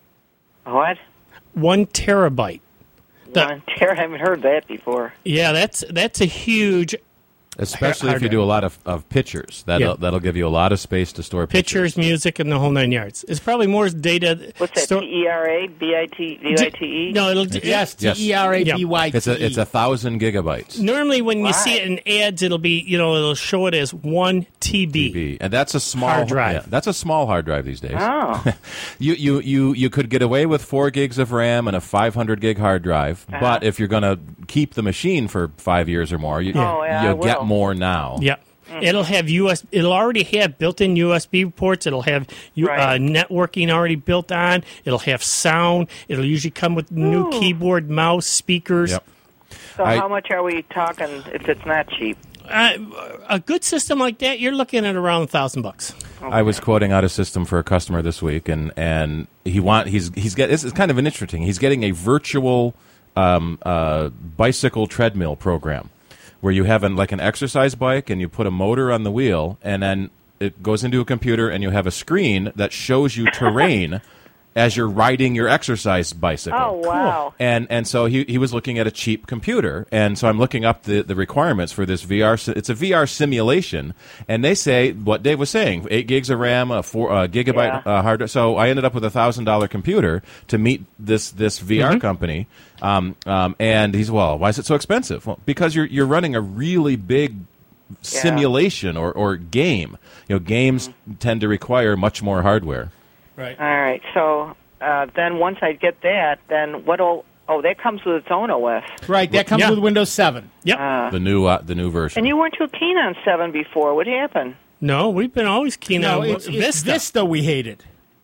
What? One terabyte. The- One tera? I haven't heard that before. Yeah, that's that's a huge Especially Hard if you drive. do a lot of, of pictures. That'll, Yeah. that'll give you a lot of space to store pictures, pictures. music, and the whole nine yards. It's probably more data. What's that, sto- T E R A, B I T V I T E? No, it'll. Yes, T Yes. E R A B Y T E. It's a it's a thousand gigabytes. Normally, when you Why? see it in ads, it'll be, you know, it'll show it as one T B. T B. And that's a small Hard drive. yeah, that's a small hard drive these days. Oh. You, you you you could get away with four gigs of RAM and a five hundred gig hard drive, Uh-huh. but if you're going to keep the machine for five years or more, you, Oh, yeah, I you'll get will. more now. Yep. It'll have U S. It'll already have built-in U S B ports. It'll have U, uh, Right. networking already built on. It'll have sound. It'll usually come with new Ooh. keyboard, mouse, speakers. Yep. So I- how much are we talking if it's not cheap? Uh, a good system like that, you're looking at around a thousand bucks. I was quoting out a system for a customer this week, and, and he want he's he's get this is kind of an interesting. He's getting a virtual um, uh, bicycle treadmill program where you have an, like an exercise bike, and you put a motor on the wheel, and then it goes into a computer, and you have a screen that shows you terrain as you're riding your exercise bicycle. Oh, wow. And and so he he was looking at a cheap computer, and so I'm looking up the, the requirements for this V R. si- It's a V R simulation, and they say what Dave was saying: eight gigs of RAM, a four uh, gigabyte Yeah. uh, hard drive. So I ended up with a thousand dollar computer to meet this this V R company. Um, um, and he's well, why is it so expensive? Well, because you're you're running a really big simulation or, or game. You know, games tend to require much more hardware. Right. All right. So uh, then once I get that, then what'll... Oh, that comes with its own O S. Right, that comes Yeah. with Windows seven. Yep. Uh, The new uh, the new version. and you weren't too keen on seven before. What happened? no, we've been always keen No, on it's, it's Vista. Vista we hated.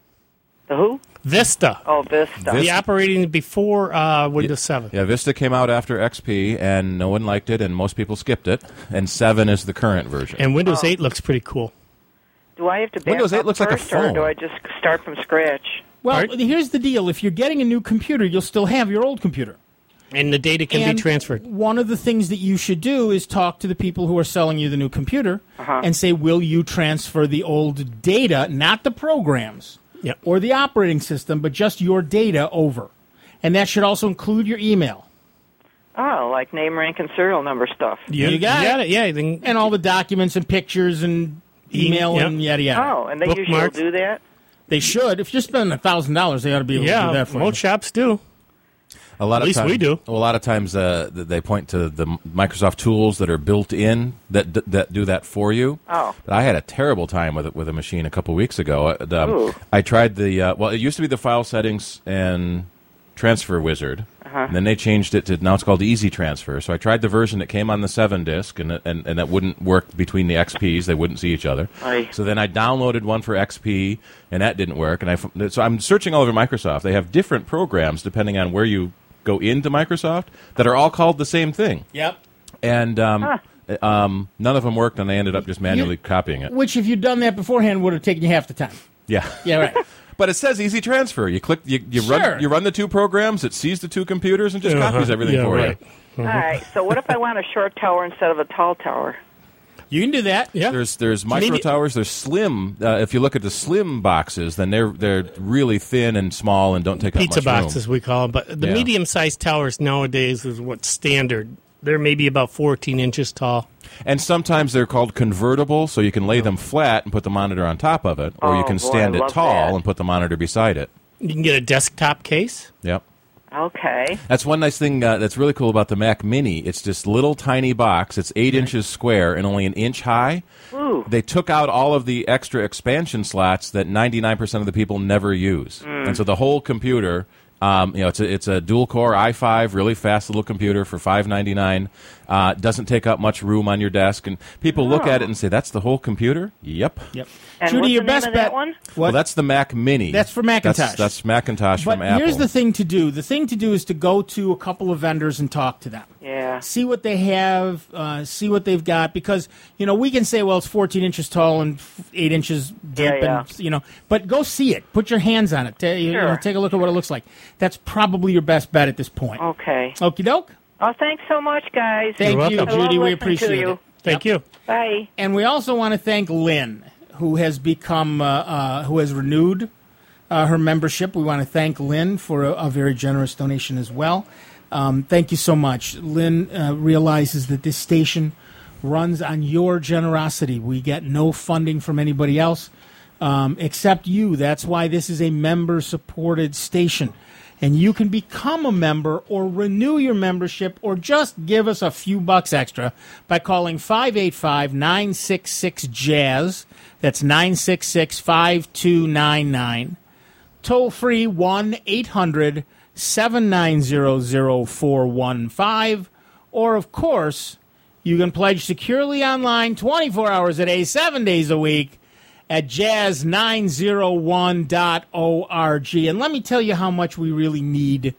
The who? Vista. Oh, Vista. The operating before uh, Windows seven. Yeah, Vista came out after X P, and no one liked it, and most people skipped it. And seven is the current version. And Windows Oh. eight looks pretty cool. Do I have to back Windows eight up looks like a first, phone. or do I just start from scratch? Well, Right. here's the deal. If you're getting a new computer, you'll still have your old computer. And the data can And be transferred. One of the things that you should do is talk to the people who are selling you the new computer Uh-huh. and say, will you transfer the old data, not the programs Yep. or the operating system, but just your data over? And that should also include your email Oh, like name, rank, and serial number stuff. You, got you it. Yeah. Then, and all the documents and pictures and email Yep. and yada yada. Oh, and they usually Bookmarks. do that? They should. If you're spending a thousand dollars, they ought to be able to do yeah, that for most you. shops do. a lot at of least times, we do. A lot of times, uh, th- they point to the Microsoft tools that are built in that d- that do that for you. Oh. But I had a terrible time with it with a machine a couple weeks ago. Uh, the- um, Ooh. I tried the uh, well, it used to be the file settings and transfer wizard. Uh-huh. And then they changed it to now it's called Easy Transfer. So I tried the version that came on the seven disc, and it- and and that wouldn't work between the X Ps. They wouldn't see each other. Aye. So then I downloaded one for X P, and that didn't work. And I f- so I'm searching all over Microsoft. They have different programs depending on where you go into Microsoft that are all called the same thing. Yep. And um, Huh. um, none of them worked, and I ended up just manually You- copying it. Which, if you'd done that beforehand, would have taken you half the time. Yeah. Yeah, right. But it says Easy Transfer. You click, you, you Sure. run, you run the two programs. It sees the two computers and just Uh-huh. copies everything Yeah, for right. you. All right. So what if I want a short tower instead of a tall tower? You can do that. Yeah. There's there's Maybe- micro towers. There's slim. Uh, if you look at the slim boxes, then they're they're really thin and small and don't take Pizza up much boxes, room. we call them. But the Yeah. medium-sized towers nowadays is what's standard. They're maybe about fourteen inches tall. And sometimes they're called convertible, so you can lay them flat and put the monitor on top of it, or you Oh, can boy, stand I it love tall that. and put the monitor beside it. You can get a desktop case. Yep. Okay. That's one nice thing uh, that's really cool about the Mac Mini. It's this little tiny box. It's eight inches square and only an inch high. Ooh. They took out all of the extra expansion slots that ninety-nine percent of the people never use. Mm. And so the whole computer, um, you know, it's a, it's a dual-core i five, really fast little computer for five ninety-nine. Uh, doesn't take up much room on your desk. And people look Oh. at it and say, that's the whole computer? Yep. Yep. And Judy, what's your the name best of bet. that one? Well, that's the Mac Mini. That's for Macintosh. That's, that's Macintosh But from Apple. here's the thing to do. The thing to do is to go to a couple of vendors and talk to them. Yeah. See what they have, uh, see what they've got, because, you know, we can say, well, it's fourteen inches tall and eight inches deep, Yeah, yeah. and, you know, but go see it. Put your hands on it. Ta- you know, Sure. take a look at what it looks like. That's probably your best bet at this point. Okay. Okie doke. Oh, thanks so much, guys. Thank You're you, welcome. I love Judy. We listening to appreciate you. it. Thank you. Bye. And we also want to thank Lynn, who has become, uh, uh, who has renewed uh, her membership. We want to thank Lynn for a, a very generous donation as well. Um, thank you so much. Lynn uh, realizes that this station runs on your generosity. We get no funding from anybody else um, except you. That's why this is a member-supported station. And you can become a member or renew your membership or just give us a few bucks extra by calling five eight five, nine six six, jazz. That's nine six six, five two nine nine. Toll free one eight hundred, seven nine zero, zero four one five. Or, of course, you can pledge securely online twenty-four hours a day, seven days a week at jazz nine oh one dot org. And let me tell you how much we really need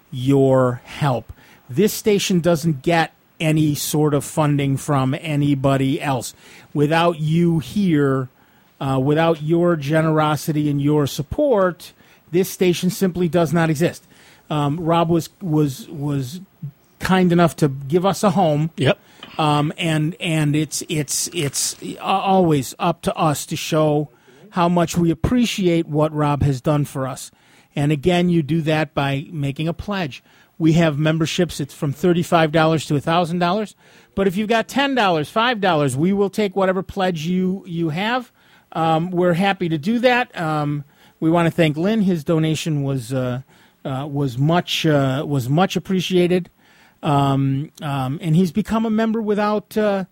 your help. This station doesn't get any sort of funding from anybody else. Without you here, uh, without your generosity and your support, this station simply does not exist. Um, Rob was was was kind enough to give us a home. Yep. Um, and and it's it's it's always up to us to show how much we appreciate what Rob has done for us. And again, you do that by making a pledge. We have memberships. It's from thirty-five dollars to one thousand dollars. But if you've got ten dollars, five dollars, we will take whatever pledge you, you have. Um, we're happy to do that. Um, we want to thank Lynn. His donation was uh, uh, was much uh, was much appreciated. Um, um, and he's become a member without uh,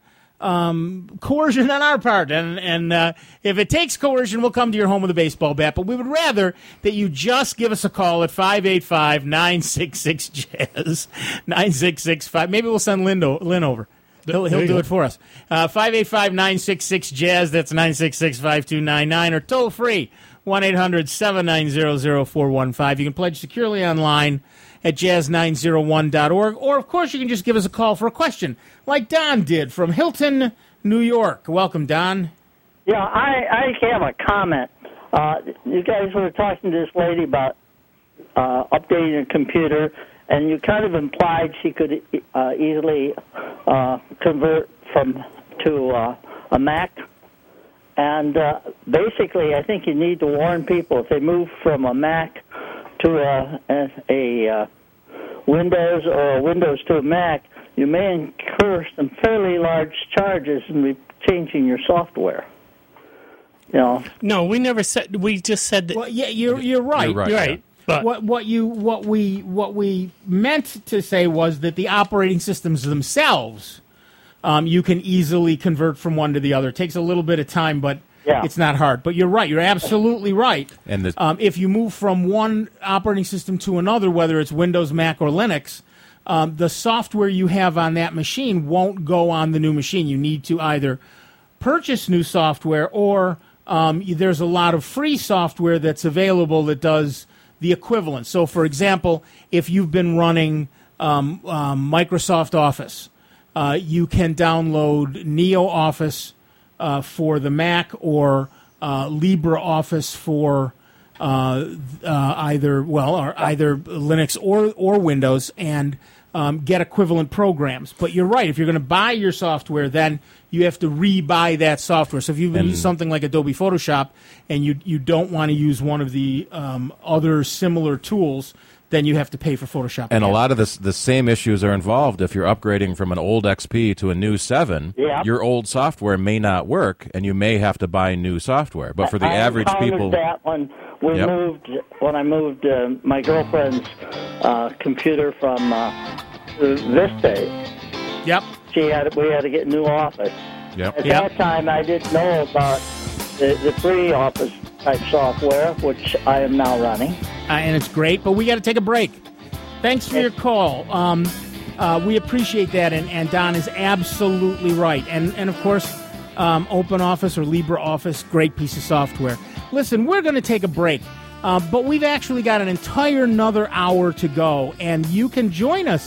um, coercion on our part. And, and uh, if it takes coercion, we'll come to your home with a baseball bat. But we would rather that you just give us a call at five eight five, nine six six, jazz, nine six six five. Maybe we'll send Lynn, Lynn over. He'll, he'll do go. it for us. Uh, five eight five, nine six six, jazz. That's nine six six, five two nine nine. Or toll free, one eight hundred, seven nine zero, zero four one five. You can pledge securely online at jazz nine oh one dot org. Or, of course, you can just give us a call for a question, like Don did from Hilton, New York. Welcome, Don. Yeah, I, I have a comment. Uh, you guys were talking to this lady about uh, updating a computer, and you kind of implied she could uh, easily uh, convert from to uh, a Mac. And uh, basically, I think you need to warn people if they move from a Mac to a, a, a uh, Windows or a Windows to a Mac, you may incur some fairly large charges in re- changing your software. You know. No, we never said. We just said that. Well, yeah, you're you're right. You're right. You're right. But What what you what we what we meant to say was that the operating systems themselves, um, you can easily convert from one to the other. It takes a little bit of time, but Yeah. it's not hard. But you're right. You're absolutely right. And the- um, if you move from one operating system to another, whether it's Windows, Mac, or Linux, um, the software you have on that machine won't go on the new machine. You need to either purchase new software or um, there's a lot of free software that's available that does the equivalent. So, for example, if you've been running um, um, Microsoft Office, uh, you can download NeoOffice uh, for the Mac or uh, LibreOffice for uh, uh, either well, or either Linux or or Windows, and um, get equivalent programs. But you're right. If you're going to buy your software, then you have to re-buy that software. So if you've been And- using something like Adobe Photoshop and you you don't want to use one of the um, other similar tools, then you have to pay for Photoshop. And a again. lot of this, the same issues are involved if you're upgrading from an old X P to a new seven. Yeah. Your old software may not work, and you may have to buy new software. But for the I average encountered people, that when we Yep. moved when I moved uh, my girlfriend's uh, computer from uh, to Vista. Yep. She had we had to get a new Office. yep. At Yep. that time, I didn't know about the, the free Office type software, which I am now running. Uh, and it's great, but we got to take a break. Thanks for your call. Um, uh, we appreciate that, and, and Don is absolutely right. And, and of course, um, OpenOffice or LibreOffice, great piece of software. Listen, we're going to take a break, uh, but we've actually got an entire another hour to go, and you can join us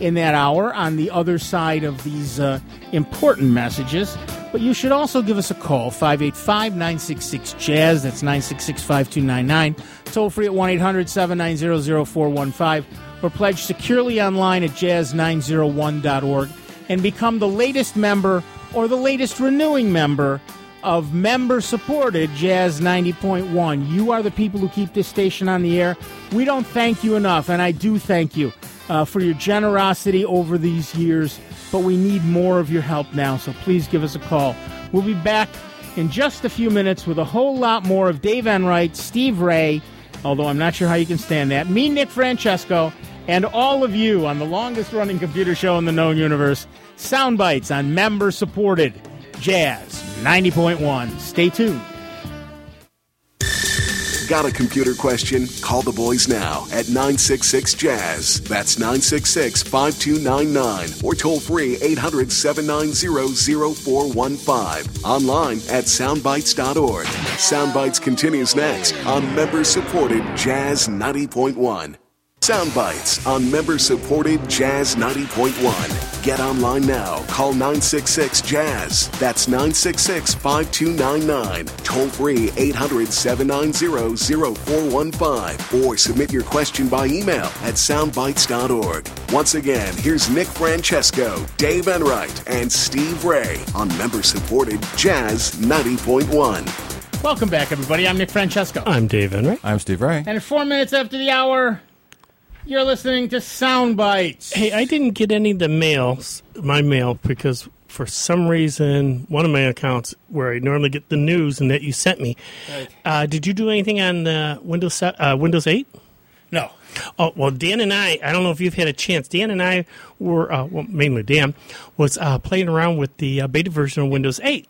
in that hour on the other side of these uh, important messages. But you should also give us a call, five eight five, nine six six, jazz. That's nine six six, five two nine nine. Toll free at one eight hundred, seven nine zero, zero four one five. Or pledge securely online at jazz nine oh one dot org and become the latest member or the latest renewing member of member-supported Jazz ninety point one. You are the people who keep this station on the air. We don't thank you enough, and I do thank you uh, for your generosity over these years, but we need more of your help now, so please give us a call. We'll be back in just a few minutes with a whole lot more of Dave Enright, Steve Ray, although I'm not sure how you can stand that, me, Nick Francesco, and all of you on the longest-running computer show in the known universe, Soundbites on member-supported Jazz ninety point one. Stay tuned. Got a computer question? Call the boys now at nine six six, jazz. That's nine six six, five two nine nine. Or toll free eight hundred, seven nine zero, zero four one five. Online at soundbites dot org. Soundbites continues next on member-supported Jazz ninety point one. Soundbites on member-supported Jazz ninety point one. Get online now. Call nine six six, jazz. That's nine six six, five two nine nine. Toll free eight hundred, seven nine zero, zero four one five. Or submit your question by email at soundbites dot org. Once again, here's Nick Francesco, Dave Enright, and Steve Ray on member-supported Jazz ninety point one. Welcome back, everybody. I'm Nick Francesco. I'm Dave Enright. I'm Steve Ray. And at four minutes after the hour, you're listening to Soundbites. Hey, I didn't get any of the mails, my mail, because for some reason, one of my accounts where I normally get the news and that you sent me, Right. uh, did you do anything on uh, Windows uh, Windows eight? No. Oh, well, Dan and I, I don't know if you've had a chance. Dan and I were, uh, well, mainly Dan, was uh, playing around with the uh, beta version of Windows eight.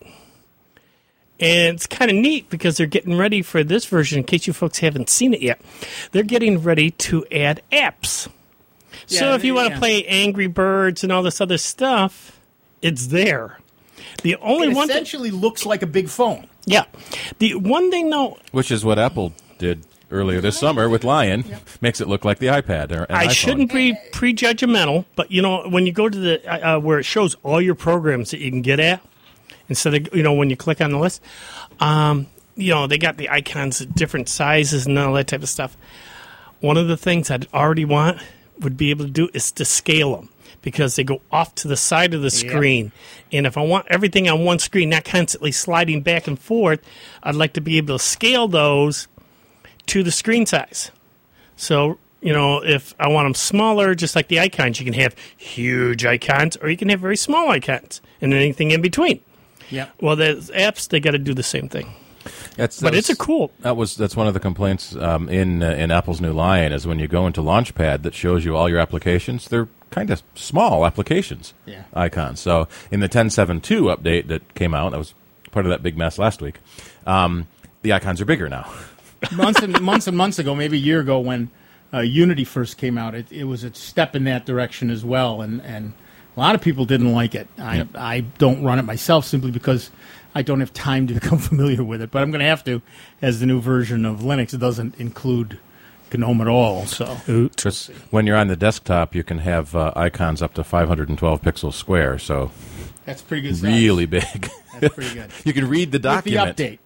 And it's kind of neat because they're getting ready for this version, in case you folks haven't seen it yet. They're getting ready to add apps. Yeah, so if you want to yeah. play Angry Birds and all this other stuff, it's there. The only It one thing, essentially looks like a big phone. yeah. The one thing, though, Which is what Apple did earlier this summer with Lion. Makes it look like the iPad or an I iPhone. shouldn't be prejudgmental, but you know, when you go to the uh, uh, where it shows all your programs that you can get at, instead of, you know, when you click on the list, um, you know, they got the icons at different sizes and all that type of stuff. One of the things I'd already want would be able to do is to scale them, because they go off to the side of the screen. Yeah. And if I want everything on one screen, not constantly sliding back and forth, I'd like to be able to scale those to the screen size. So, you know, if I want them smaller, just like the icons, you can have huge icons or you can have very small icons and anything in between. Yeah. Well, the apps, they got to do the same thing. That's, but that's, it's a cool. That was that's one of the complaints um, in uh, in Apple's new Lion is when you go into Launchpad that shows you all your applications. They're kind of small applications, yeah. icons. So in the ten point seven point two update that came out, that was part of that big mess last week. Um, the icons are bigger now. months and months and months ago, maybe a year ago, when uh, Unity first came out, it, it was a step in that direction as well, and and a lot of people didn't like it. I Yep. I don't run it myself simply because I don't have time to become familiar with it, but I'm going to have to, as the new version of Linux. It doesn't include GNOME at all. So Just when you're on the desktop, you can have uh, icons up to five hundred twelve pixels square, so that's pretty good size. really big. That's pretty good. You can read the document. With the update.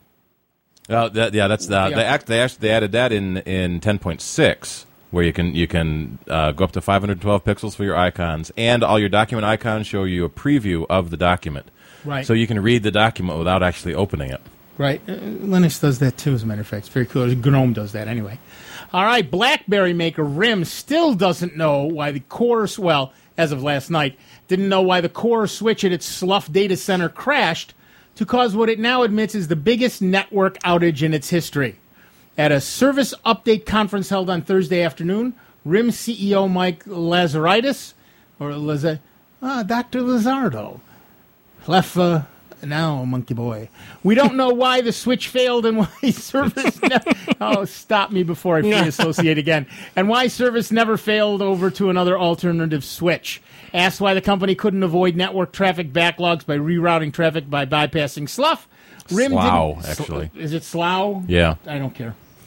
Oh, that, yeah, that's the, the they, act, they actually they added that in in ten point six, where you can you can uh, go up to five hundred twelve pixels for your icons, and all your document icons show you a preview of the document. Right. So you can read the document without actually opening it. Right. Uh, Linux does that too, as a matter of fact. It's very cool. GNOME does that anyway. All right. BlackBerry maker RIM still doesn't know why the core, well, as of last night, didn't know why the core switch at its Slough data center crashed to cause what it now admits is the biggest network outage in its history. At a service update conference held on Thursday afternoon, RIM C E O Mike Lazaridis, or Laza, ah, Doctor Lazardo, left uh, now, monkey boy. We don't know why the switch failed and why service never... Oh, stop me before I free associate again. And why service never failed over to another alternative switch. Asked why the company couldn't avoid network traffic backlogs by rerouting traffic by bypassing Slough. RIM Slough, didn't- actually. Is it Slough? Yeah. I don't care.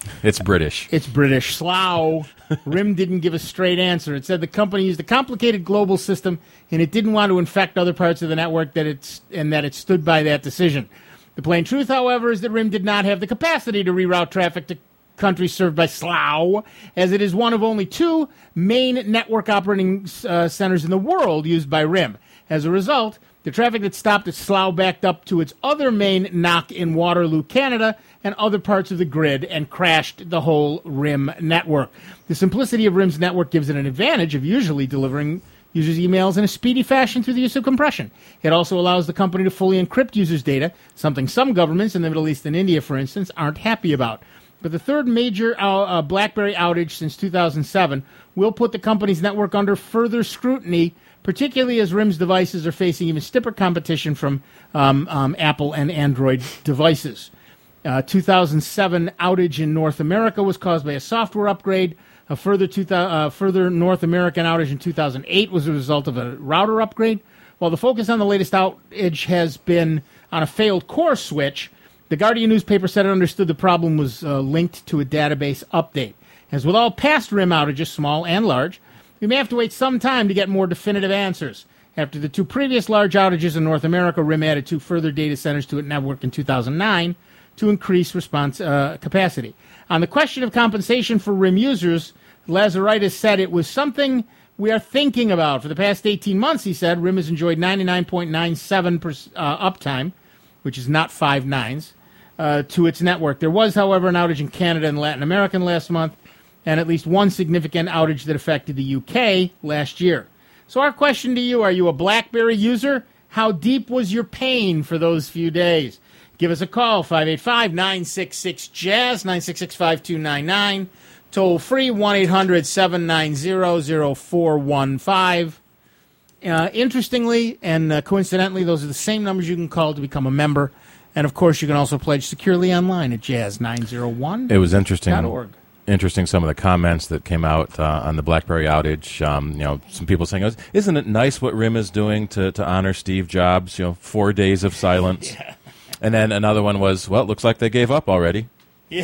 It's British. It's British. Slough. RIM didn't give a straight answer. It said the company used a complicated global system, and it didn't want to infect other parts of the network that it's and that it stood by that decision. The plain truth, however, is that RIM did not have the capacity to reroute traffic to countries served by Slough, as it is one of only two main network operating uh, centers in the world used by RIM. As a result, the traffic that stopped at Slough backed up to its other main N O C in Waterloo, Canada, and other parts of the grid, and crashed the whole RIM network. The simplicity of RIM's network gives it an advantage of usually delivering users' emails in a speedy fashion through the use of compression. It also allows the company to fully encrypt users' data, something some governments in the Middle East and India, for instance, aren't happy about. But the third major uh, uh, BlackBerry outage since two thousand seven will put the company's network under further scrutiny, particularly as RIM's devices are facing even stiffer competition from um, um, Apple and Android devices. Uh, two thousand seven outage in North America was caused by a software upgrade. A further, two thousand, uh, further North American outage in two thousand eight was a result of a router upgrade. While the focus on the latest outage has been on a failed core switch, the Guardian newspaper said it understood the problem was uh, linked to a database update. As with all past RIM outages, small and large, we may have to wait some time to get more definitive answers. After the two previous large outages in North America, RIM added two further data centers to its network in two thousand nine to increase response uh, capacity. On the question of compensation for RIM users, Lazaridis said it was something we are thinking about. For the past eighteen months, he said, RIM has enjoyed ninety-nine point nine seven percent uh, uptime, which is not five nines, uh, to its network. There was, however, an outage in Canada and Latin America last month, and at least one significant outage that affected the U K last year. So our question to you, are you a BlackBerry user? How deep was your pain for those few days? Give us a call, five eight five, nine six six, jazz, nine six six, five two nine nine. Toll free, one eight hundred, seven nine zero, zero four one five. Uh, interestingly and uh, coincidentally, those are the same numbers you can call to become a member. And, of course, you can also pledge securely online at jazz nine zero one dot org. It was interesting. Interesting, some of the comments that came out uh, on the BlackBerry outage. Um, you know, some people saying, "Isn't it nice what RIM is doing to, to honor Steve Jobs? You know, four days of silence." Yeah. And then another one was, "Well, it looks like they gave up already." Yeah.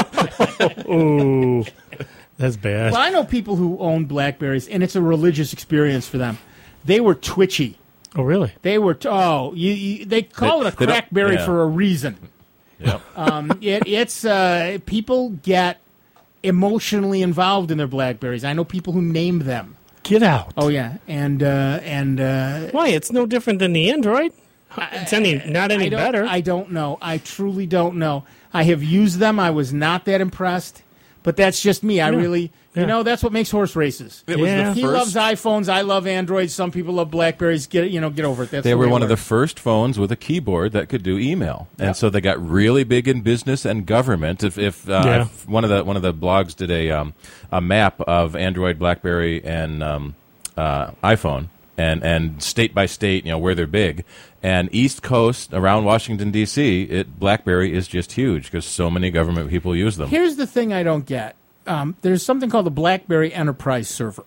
Ooh, that's bad. Well, I know people who own BlackBerries, and it's a religious experience for them. They were twitchy. Oh, really? They were. T- oh, you, you, they call they, it a crackberry yeah. for a reason. Yep. um, it, it's uh, people get emotionally involved in their BlackBerries. I know people who name them. Get out. Oh yeah, and uh, and uh, why? It's no different than the Android. It's any not any I better. I don't know. I truly don't know. I have used them. I was not that impressed, but that's just me. I yeah. really, yeah. you know, that's what makes horse races. It was yeah. the He first, loves iPhones. I love Androids. Some people love BlackBerries. Get you know, get over it. That's they the were way one it of the works. first phones with a keyboard that could do email, and Yep. so they got really big in business and government. If, if, uh, Yeah. if one of the one of the blogs did a um, a map of Android, BlackBerry, and um, uh, iPhone, and and state by state, you know, where they're big. And East Coast, around Washington, D C, it, BlackBerry is just huge because so many government people use them. Here's the thing I don't get. Um, there's something called the BlackBerry Enterprise Server.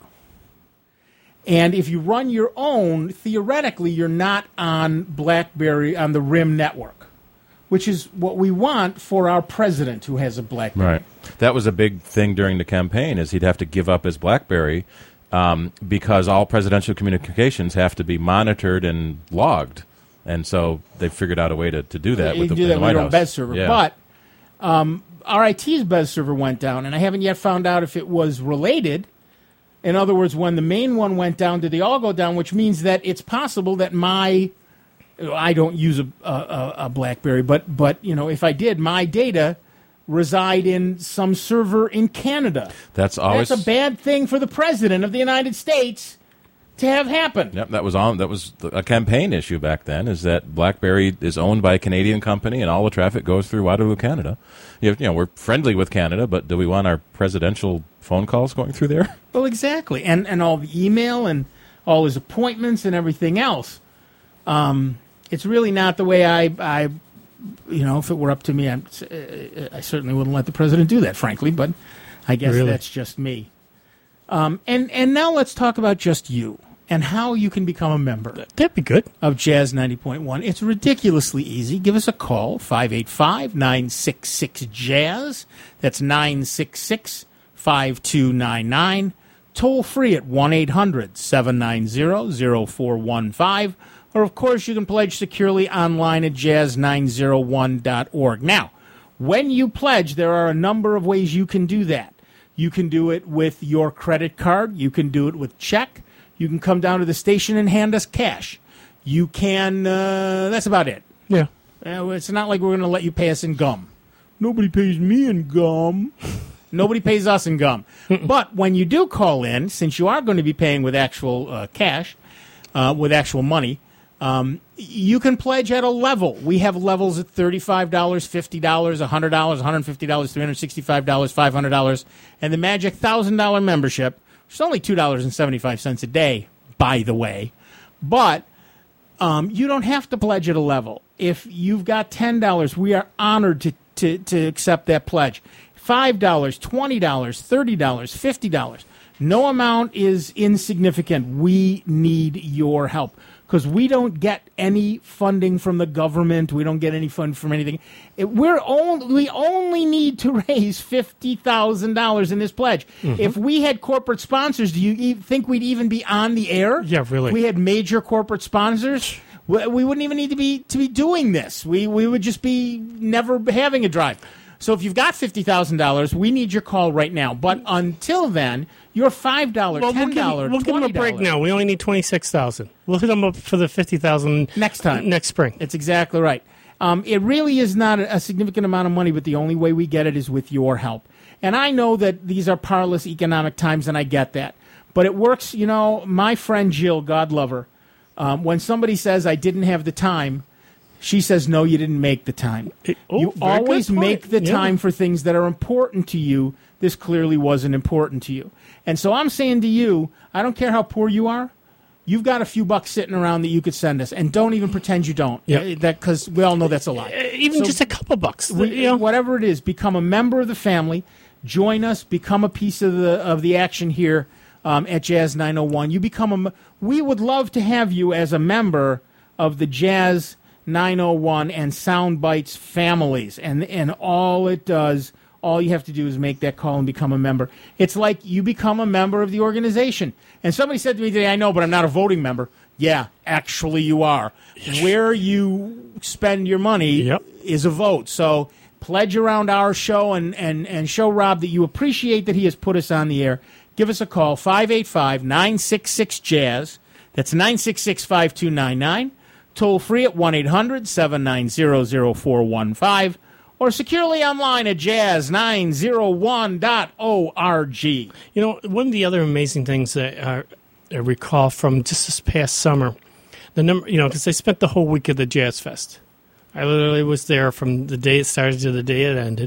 And if you run your own, theoretically, you're not on BlackBerry, on the RIM network, which is what we want for our president who has a BlackBerry. Right. That was a big thing during the campaign, is he'd have to give up his BlackBerry um, because all presidential communications have to be monitored and logged. And so they figured out a way to, to do that You with the, do in that the with White your own House. Bez server. Yeah. But um, R I T's Bez server went down, and I haven't yet found out if it was related. In other words, when the main one went down, did they all go down? Which means that it's possible that my, I don't use a, a, a BlackBerry, but but you know, if I did, my data reside in some server in Canada. That's always That's a bad thing for the president of the United States to have happen. Yep, that was on. That was a campaign issue back then. Is that BlackBerry is owned by a Canadian company, and all the traffic goes through Waterloo, Canada. You, have, you know, we're friendly with Canada, but do we want our presidential phone calls going through there? Well, exactly, and and all the email and all his appointments and everything else. Um, it's really not the way I, I, you know, if it were up to me, I'm, I certainly wouldn't let the president do that, frankly. But I guess Really? that's just me. Um, and and now let's talk about just you. and how you can become a member That'd be good. of Jazz ninety point one. It's ridiculously easy. Give us a call, five eight five, nine six six, jazz. That's nine six six, five two nine nine. Toll free at one eight hundred, seven nine zero, zero four one five. Or, of course, you can pledge securely online at jazz nine oh one dot org. Now, when you pledge, there are a number of ways you can do that. You can do it with your credit card. You can do it with check. You can come down to the station and hand us cash. You can, uh, that's about it. Yeah. Uh, it's not like we're going to let you pay us in gum. Nobody pays me in gum. Nobody pays us in gum. But when you do call in, since you are going to be paying with actual uh, cash, uh, with actual money, um, you can pledge at a level. We have levels at thirty-five dollars, fifty dollars, one hundred dollars, one hundred fifty dollars, three hundred sixty-five dollars, five hundred dollars, and the magic one thousand dollars membership, which is only two dollars and seventy-five cents a day, by the way. But um, you don't have to pledge at a level. If you've got ten dollars, we are honored to, to, to accept that pledge. five dollars, twenty dollars, thirty dollars, fifty dollars. No amount is insignificant. We need your help because we don't get any funding from the government. We don't get any fund from anything. It, we're only, we only need to raise fifty thousand dollars in this pledge. Mm-hmm. If we had corporate sponsors, do you e- think we'd even be on the air? Yeah, really. If we had major corporate sponsors, we, we wouldn't even need to be to be doing this. We we would just be never having a drive. So if you've got fifty thousand dollars, we need your call right now. But until then, your five dollars, well, ten we'll dollars, give, we'll give them a break now. We only need twenty-six thousand dollars. We'll hit them up for the fifty thousand dollars next time. Next spring. That's exactly right. Um, it really is not a, a significant amount of money, but the only way we get it is with your help. And I know that these are parlous economic times, and I get that. But it works, you know, my friend Jill, God love her, um, when somebody says, I didn't have the time, she says, no, you didn't make the time. It, oh, you always make the yeah. time for things that are important to you. This clearly wasn't important to you. And so I'm saying to you, I don't care how poor you are, you've got a few bucks sitting around that you could send us. And don't even pretend you don't. Yep. That because we all know that's a lie. Uh, even so just a couple bucks. we, you know. Whatever it is, become a member of the family. Join us. Become a piece of the of the action here um, at Jazz nine oh one. You become a. We would love to have you as a member of the Jazz nine oh one and Soundbites families, and and all it does, all you have to do is make that call and become a member. It's like you become a member of the organization. And somebody said to me today, I know, but I'm not a voting member. Yeah, actually you are. Where you spend your money yep. is a vote. So pledge around our show and, and, and show Rob that you appreciate that he has put us on the air. Give us a call, five eight five, nine six six, jazz. That's nine six six, five two nine nine. Toll free at one eight hundred, seven nine zero, zero four one five or securely online at jazz nine oh one dot org. You know, one of the other amazing things that uh, I recall from just this past summer, the number, you know, because I spent the whole week of the Jazz Fest. I literally was there from the day it started to the day it ended.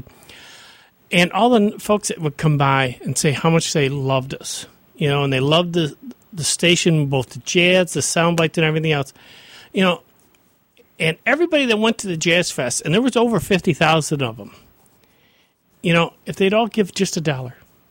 And all the folks that would come by and say how much they loved us, you know, and they loved the, the station, both the jazz, the soundbite, and everything else. You know, and everybody that went to the Jazz Fest, and there was over fifty thousand of them, you know, if they'd all give just a dollar,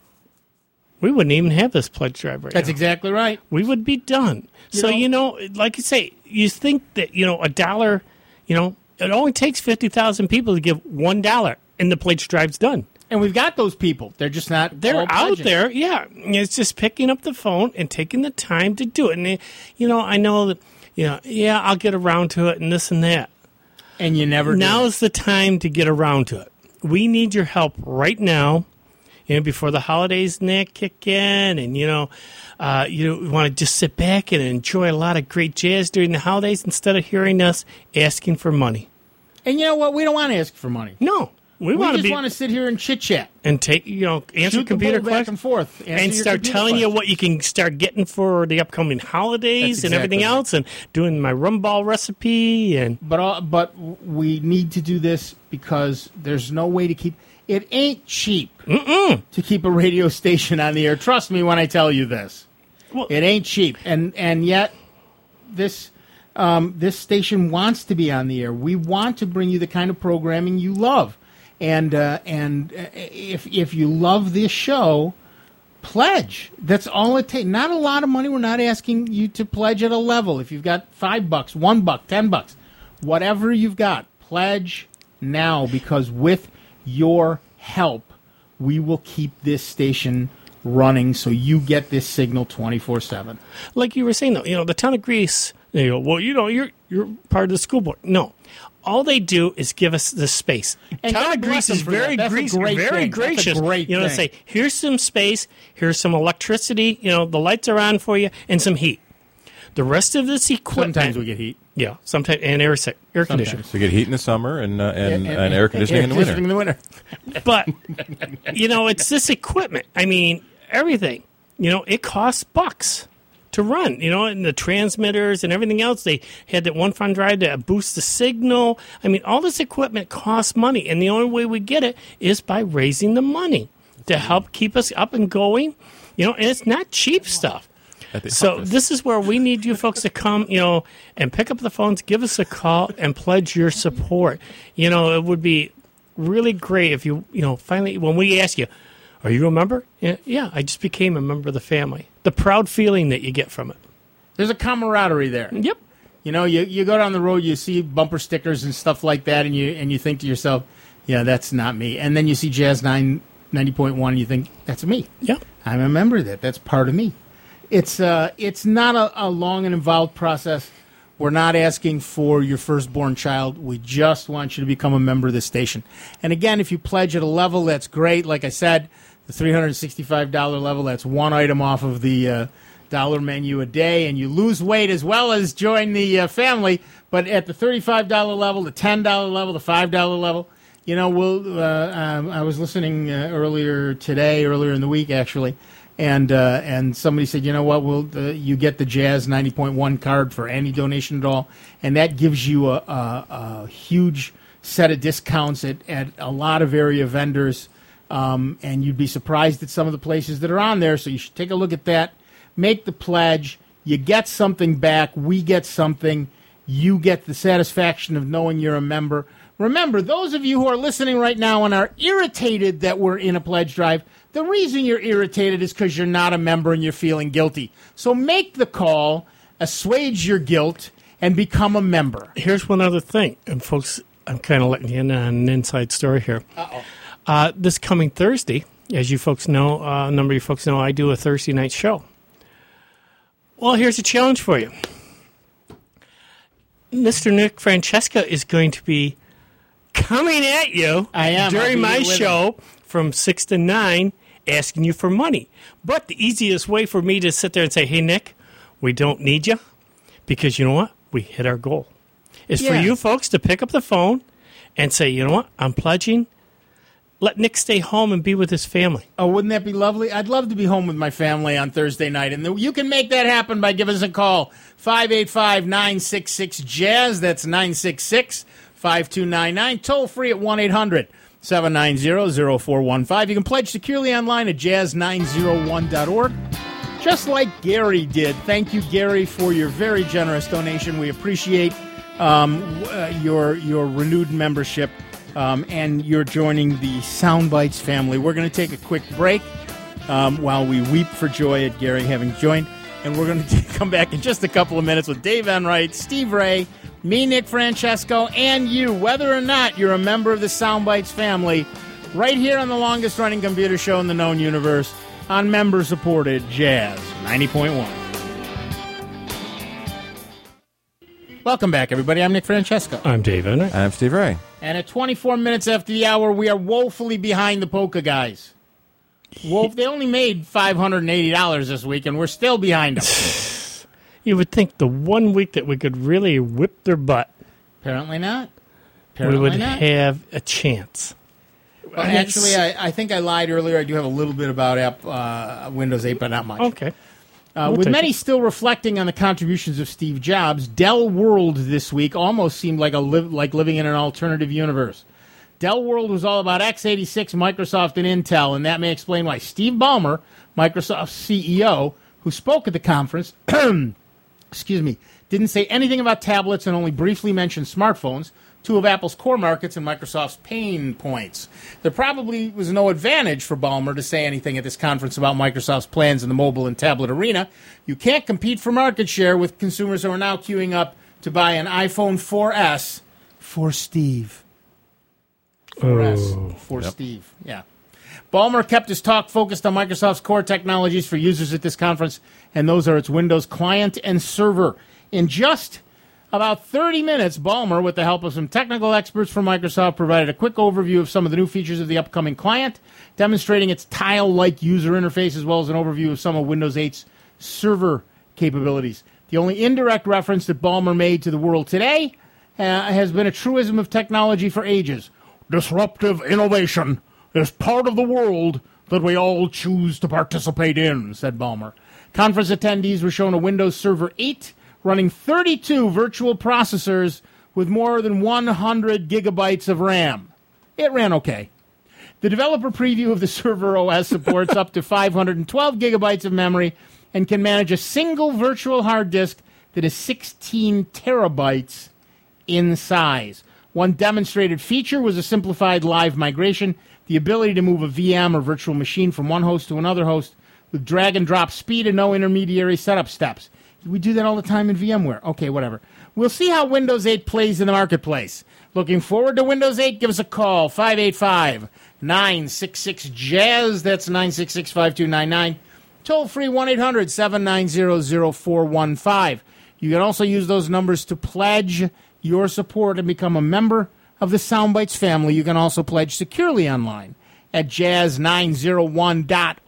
we wouldn't even have this pledge drive right That's now. exactly right. We would be done. You so, know, you know, like you say, you think that, you know, a dollar, you know, it only takes fifty thousand people to give one dollar, and the pledge drive's done. And we've got those people. They're just not. They're all out pledging. there, yeah. It's just picking up the phone and taking the time to do it. And, they, you know, I know that, you know, yeah, I'll get around to it and this and that. And you never do. Now's the time to get around to it. We need your help right now, you know, before the holidays and that kick in. And, you know, uh, you want to just sit back and enjoy a lot of great jazz during the holidays instead of hearing us asking for money. And you know what? We don't want to ask for money. No. We, We want to just be want to sit here and chit-chat. and take, you know, answer Shoot the computer bull back and questions forth. Answer and your start computer telling you questions. what you can start getting for the upcoming holidays That's and everything exactly right. else, and doing my rum ball recipe. And But all, but we need to do this because there's no way to keep. It ain't cheap Mm-mm. to keep a radio station on the air. Trust me when I tell you this. Well- it ain't cheap, and and yet this um, this station wants to be on the air. We want to bring you the kind of programming you love, and uh, and if if you love this show, pledge. That's all it takes. Not a lot of money. We're not asking you to pledge at a level. If you've got five bucks, one buck, ten bucks, whatever you've got, pledge now, because with your help, we will keep this station running so you get this signal twenty-four seven. Like you were saying, though, you know, the town of Greece, you go, well, you know, you're you're part of the school board. No. All they do is give us the space. And town God of Greece bless them is for very, that. That's a Greece, great very thing. That's a gracious. great you know, thing. say, here's some space, here's some electricity, you know, the lights are on for you, and some heat. The rest of this equipment. Sometimes we get heat. Yeah, sometimes, and air, air conditioning. So you get heat in the summer and uh, and, And- and air conditioning in the winter. in the winter. But, you know, it's this equipment. I mean, everything. You know, it costs bucks to run, you know, and the transmitters and everything else. They had that one fund drive to boost the signal. I mean, all this equipment costs money, and the only way we get it is by raising the money to help keep us up and going. You know, and it's not cheap stuff. At the So office. this is where we need you folks to come, you know, and pick up the phones, give us a call, and pledge your support. You know, it would be really great if you, you know, finally, when we ask you, are you a member? Yeah, yeah, I just became a member of the family. The proud feeling that you get from it. There's a camaraderie there. Yep. You know, you, you go down the road, you see bumper stickers and stuff like that, and you and you think to yourself, yeah, that's not me. And then you see Jazz nine, ninety point one, and you think, that's me. Yeah. I'm a member of that. That's part of me. It's uh, it's not a, a long and involved process. We're not asking for your firstborn child. We just want you to become a member of the station. And again, if you pledge at a level, that's great. Like I said, the three hundred sixty-five dollars level, that's one item off of the uh, dollar menu a day, and you lose weight as well as join the uh, family. But at the thirty-five dollars level, the ten dollars level, the five dollars level, you know, we'll. Uh, um, I was listening uh, earlier today, earlier in the week, actually, and uh, and somebody said, you know what, we'll, uh, you get the Jazz ninety point one card for any donation at all, and that gives you a, a, a huge set of discounts at, at a lot of area vendors. Um, and you'd be surprised at some of the places that are on there, so you should take a look at that. Make the pledge. You get something back. We get something. You get the satisfaction of knowing you're a member. Remember, those of you who are listening right now and are irritated that we're in a pledge drive, the reason you're irritated is because you're not a member and you're feeling guilty. So make the call, assuage your guilt, and become a member. Here's one other thing, and folks, I'm kind of letting you in on an inside story here. Uh-oh. Uh, this coming Thursday, as you folks know, uh, a number of you folks know, I do a Thursday night show. Well, here's a challenge for you. Mister Nick Francesca is going to be coming at you I am. I'll during be my with show from six to nine, asking you for money. But the easiest way for me to sit there and say, hey, Nick, we don't need you, because you know what? We hit our goal. Is Yeah. for you folks to pick up the phone and say, you know what? I'm pledging. Let Nick stay home and be with his family. Oh, wouldn't that be lovely? I'd love to be home with my family on Thursday night. And you can make that happen by giving us a call. five eight five, nine six six, jazz. That's nine six six, five two nine nine. Toll free at one eight hundred, seven nine zero, zero four one five. You can pledge securely online at jazz nine oh one dot org. Just like Gary did. Thank you, Gary, for your very generous donation. We appreciate um, uh, your, your renewed membership. Um, and you're joining the Soundbites family. We're going to take a quick break um, while we weep for joy at Gary having joined. And we're going to come back in just a couple of minutes with Dave Enright, Steve Ray, me, Nick Francesco, and you, whether or not you're a member of the Soundbites family, right here on the longest-running computer show in the known universe on member-supported Jazz ninety point one. Welcome back, everybody. I'm Nick Francesco. I'm Dave Enright. I'm Steve Ray. And at twenty-four minutes after the hour, we are woefully behind the Polka guys. Wolf, they only made five hundred eighty dollars this week, and we're still behind them. You would think the one week that we could really whip their butt, Apparently not. Apparently we would not. have a chance. Well, actually, I, I think I lied earlier. I do have a little bit about app, uh, Windows eight, but not much. Okay. Uh, We'll with take many it. still reflecting on the contributions of Steve Jobs, Dell World this week almost seemed like a li- like living in an alternative universe. Dell World was all about x eighty-six, Microsoft, and Intel, and that may explain why Steve Ballmer, Microsoft's C E O, who spoke at the conference, excuse me, didn't say anything about tablets and only briefly mentioned smartphones, two of Apple's core markets and Microsoft's pain points. There probably was no advantage for Ballmer to say anything at this conference about Microsoft's plans in the mobile and tablet arena. You can't compete for market share with consumers who are now queuing up to buy an iPhone four S for Steve. four S Oh. for Yep. Steve, yeah. Ballmer kept his talk focused on Microsoft's core technologies for users at this conference, and those are its Windows client and server. In just about thirty minutes, Ballmer, with the help of some technical experts from Microsoft, provided a quick overview of some of the new features of the upcoming client, demonstrating its tile-like user interface, as well as an overview of some of Windows eight's server capabilities. The only indirect reference that Ballmer made to the world today uh, has been a truism of technology for ages. Disruptive innovation is part of the world that we all choose to participate in, said Ballmer. Conference attendees were shown a Windows Server eight running thirty-two virtual processors with more than one hundred gigabytes of RAM. It ran okay. The developer preview of the Server O S supports up to five hundred twelve gigabytes of memory and can manage a single virtual hard disk that is sixteen terabytes in size. One demonstrated feature was a simplified live migration, the ability to move a V M or virtual machine from one host to another host with drag-and-drop speed and no intermediary setup steps. We do that all the time in VMware. Okay, whatever. We'll see how Windows eight plays in the marketplace. Looking forward to Windows eight? Give us a call, five eight five, nine six six, jazz. That's nine six six, five two nine nine. Toll free one eight hundred, seven nine zero, zero four one five. You can also use those numbers to pledge your support and become a member of the Soundbites family. You can also pledge securely online at jazz nine oh one dot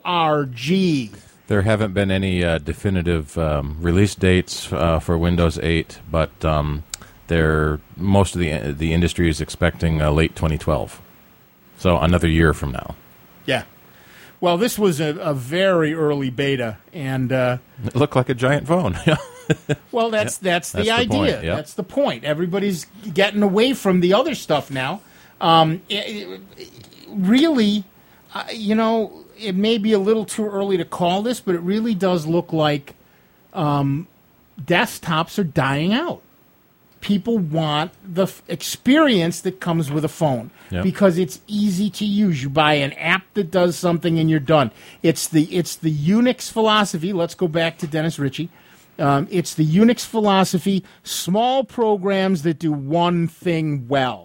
org. There haven't been any uh, definitive um, release dates uh, for Windows eight, but um, they're, most of the the industry is expecting uh, late twenty twelve, so another year from now. Yeah. Well, this was a, a very early beta, and uh, It looked like a giant phone. well, that's that's the That's the idea. point, yeah. That's the point. Everybody's getting away from the other stuff now. Um, it, it, really, uh, you know, it may be a little too early to call this, but it really does look like um, desktops are dying out. People want the f- experience that comes with a phone Yep. because it's easy to use. You buy an app that does something and you're done. It's the it's the Unix philosophy. Let's go back to Dennis Ritchie. Um, it's the Unix philosophy. Small programs that do one thing well.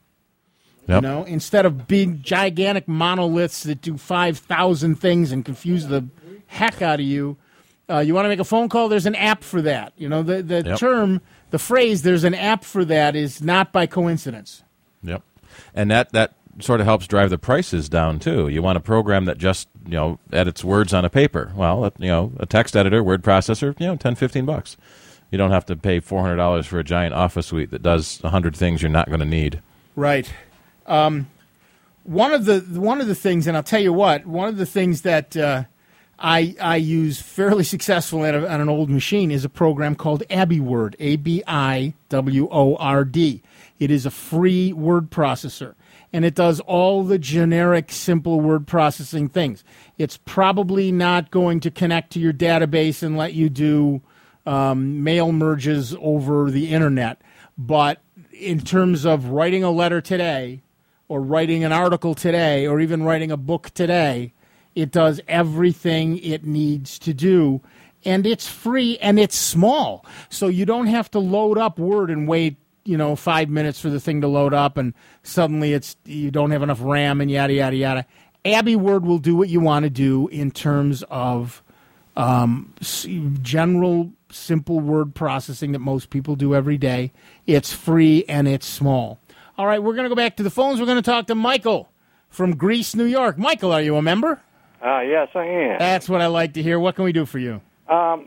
Yep. You know, instead of big, gigantic monoliths that do five thousand things and confuse the heck out of you. Uh, you want to make a phone call? There's an app for that. You know, the, the Yep. term, the phrase, there's an app for that is not by coincidence. Yep. And that, that sort of helps drive the prices down, too. You want a program that just, you know, edits words on a paper. Well, you know, a text editor, word processor, you know, ten, fifteen bucks. You don't have to pay four hundred dollars for a giant office suite that does one hundred things you're not going to need. Right. Um, one of the one of the things, and I'll tell you what, one of the things that uh, I I use fairly successfully on, a, on an old machine is a program called AbiWord, A B I W O R D. It is a free word processor, and it does all the generic, simple word processing things. It's probably not going to connect to your database and let you do um, mail merges over the internet, but in terms of writing a letter today, or writing an article today, or even writing a book today, it does everything it needs to do, and it's free and it's small. So you don't have to load up Word and wait, you know, five minutes for the thing to load up, and suddenly it's you don't have enough RAM and yada yada yada. AbiWord will do what you want to do in terms of um, general, simple word processing that most people do every day. It's free and it's small. All right, we're going to go back to the phones. We're going to talk to Michael from Greece, New York. Michael, are you a member? Uh, yes, I am. That's what I like to hear. What can we do for you? Um,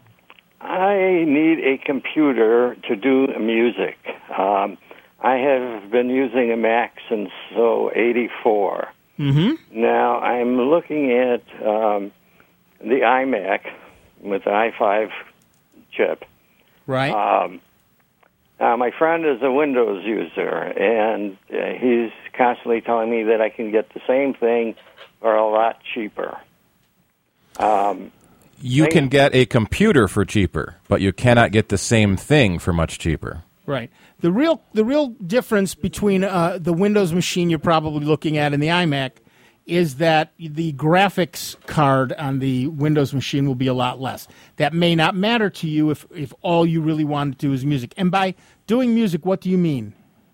I need a computer to do music. Um, I have been using a Mac since so eighty-four. Mm-hmm. Now I'm looking at um, the iMac with the i five chip. Right. Um, now my friend is a Windows user, and uh, he's constantly telling me that I can get the same thing for a lot cheaper. Um, You can get a computer for cheaper, but you cannot get the same thing for much cheaper. Right. The real the real difference between uh, the Windows machine you're probably looking at and the iMac is that the graphics card on the Windows machine will be a lot less. That may not matter to you if, if all you really want to do is music. And by doing music, what do you mean?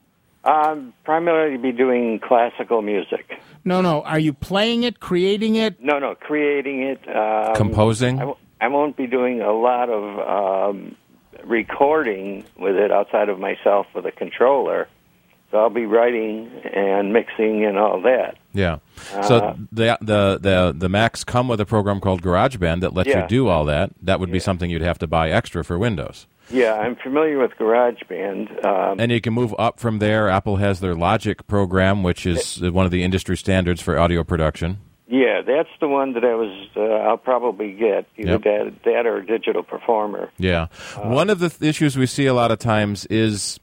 Um, primarily be doing classical music. No, no. Are you playing it, creating it? No, no, creating it. Um, Composing? I, w- I won't be doing a lot of um, recording with it outside of myself with a controller. So I'll be writing and mixing and all that. Yeah. Uh, So the the the the Macs come with a program called GarageBand that lets Yeah. you do all that. That would be Yeah. something you'd have to buy extra for Windows. Yeah, I'm familiar with GarageBand. Um, And you can move up from there. Apple has their Logic program, which is one of the industry standards for audio production. yeah, that's the one that I was. Uh, I'll probably get either Yep. that, that or Digital Performer. Yeah. One of the th- issues we see a lot of times is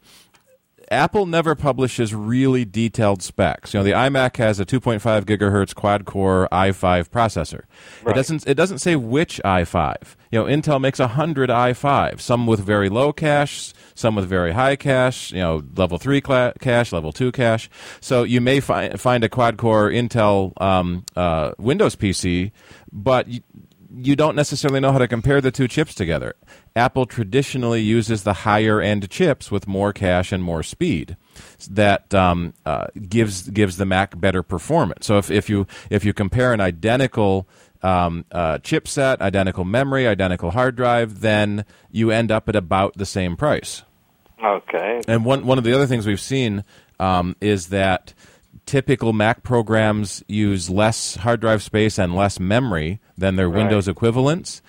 Apple never publishes really detailed specs. You know, the iMac has a two point five gigahertz quad-core i five processor. Right. It doesn't. It doesn't say which i five. You know, Intel makes a hundred i five. Some with very low cache, some with very high cache. You know, level three cla- cache, level two cache. So you may fi- find a quad-core Intel um, uh, Windows P C, but you, you don't necessarily know how to compare the two chips together. Apple traditionally uses the higher-end chips with more cache and more speed. That um, uh, gives gives the Mac better performance. So if, if you if you compare an identical um, uh, chipset, identical memory, identical hard drive, then you end up at about the same price. Okay. And one one of the other things we've seen um, is that typical Mac programs use less hard drive space and less memory than their Right. Windows equivalents.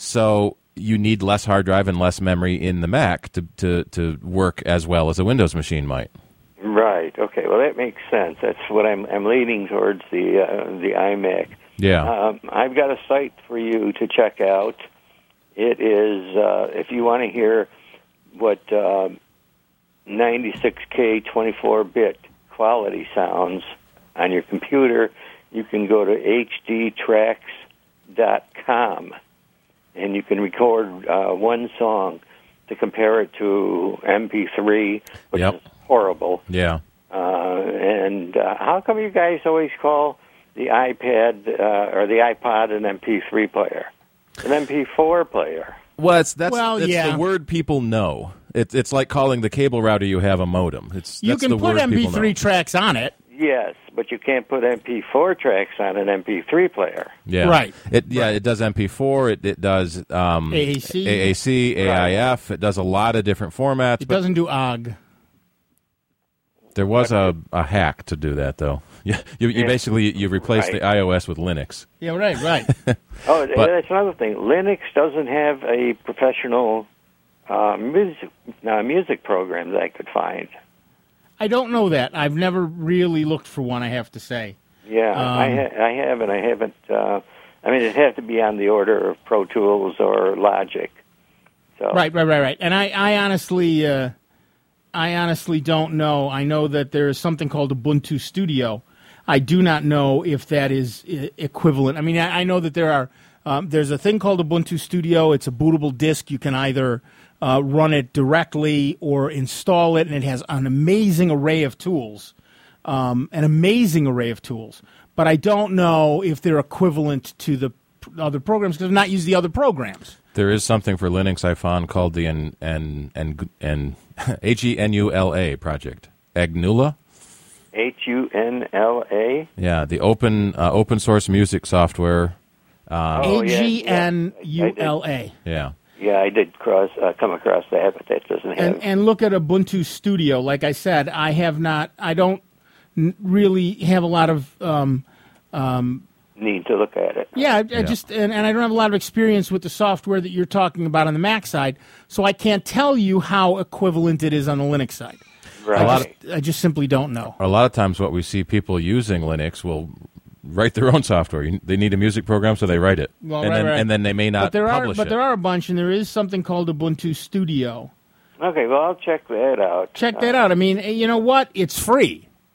So you need less hard drive and less memory in the Mac to, to, to work as well as a Windows machine might. Right. Okay. Well, that makes sense. That's what I'm. I'm leaning towards the uh, the iMac. Yeah. Um, I've got a site for you to check out. It is uh, if you want to hear what uh, ninety-six K twenty-four bit quality sounds on your computer, you can go to H D tracks dot com and you can record uh, one song to compare it to M P three, which Yep. is horrible. Yeah. Uh, and uh, how come you guys always call the iPad uh, or the iPod an M P three player? An M P four player. Well, it's, that's Well, it's yeah. the word people know. It's it's like calling the cable router you have a modem. It's You that's can the put word M P people three know. tracks on it. Yes, but you can't put M P four tracks on an M P three player. Yeah. Right. It yeah, it does M P four. It it does um, A A C. A A C, A I F. It does a lot of different formats. It but doesn't do O G. there was a, a hack to do that though. You you, you Yeah. basically you replace Right. the iOS with Linux. Yeah, right, right. Oh, But- that's another thing. Linux doesn't have a professional uh, music uh, music program that I could find. I don't know that. I've never really looked for one, I have to say. Yeah, Um, I ha- I haven't. I haven't. Uh, I mean, it has to be on the order of Pro Tools or Logic. So Right, right, right, right. And I, I honestly, uh, I honestly don't know. I know that there is something called Ubuntu Studio. I do not know if that is I- equivalent. I mean, I, I know that there are. Um, there's a thing called Ubuntu Studio. It's a bootable disk. You can either uh, run it directly or install it, and it has an amazing array of tools. Um, an amazing array of tools. But I don't know if they're equivalent to the p- other programs because I've not used the other programs. There is something for Linux I found called the and and and and H E N U L A project. Agnula. H U N L A. Yeah, the open uh, open source music software. Um, Oh, A yeah, G N U L A. yeah. Yeah, I did cross uh, come across that, but that doesn't have. And and look at Ubuntu Studio. Like I said, I have not. I don't n- really have a lot of. Um, need to look at it. yeah, I, I just and, and I don't have a lot of experience with the software that you're talking about on the Mac side, so I can't tell you how equivalent it is on the Linux side. Right. A lot I just simply don't know. A lot of times, what we see people using Linux will write their own software. You- They need a music program, so they write it, Well, and right, then right. and then they may not But there are publish but it. there are a bunch, and there is something called Ubuntu Studio. Okay, well, I'll check that out. Check that out. I mean, you know what? It's free.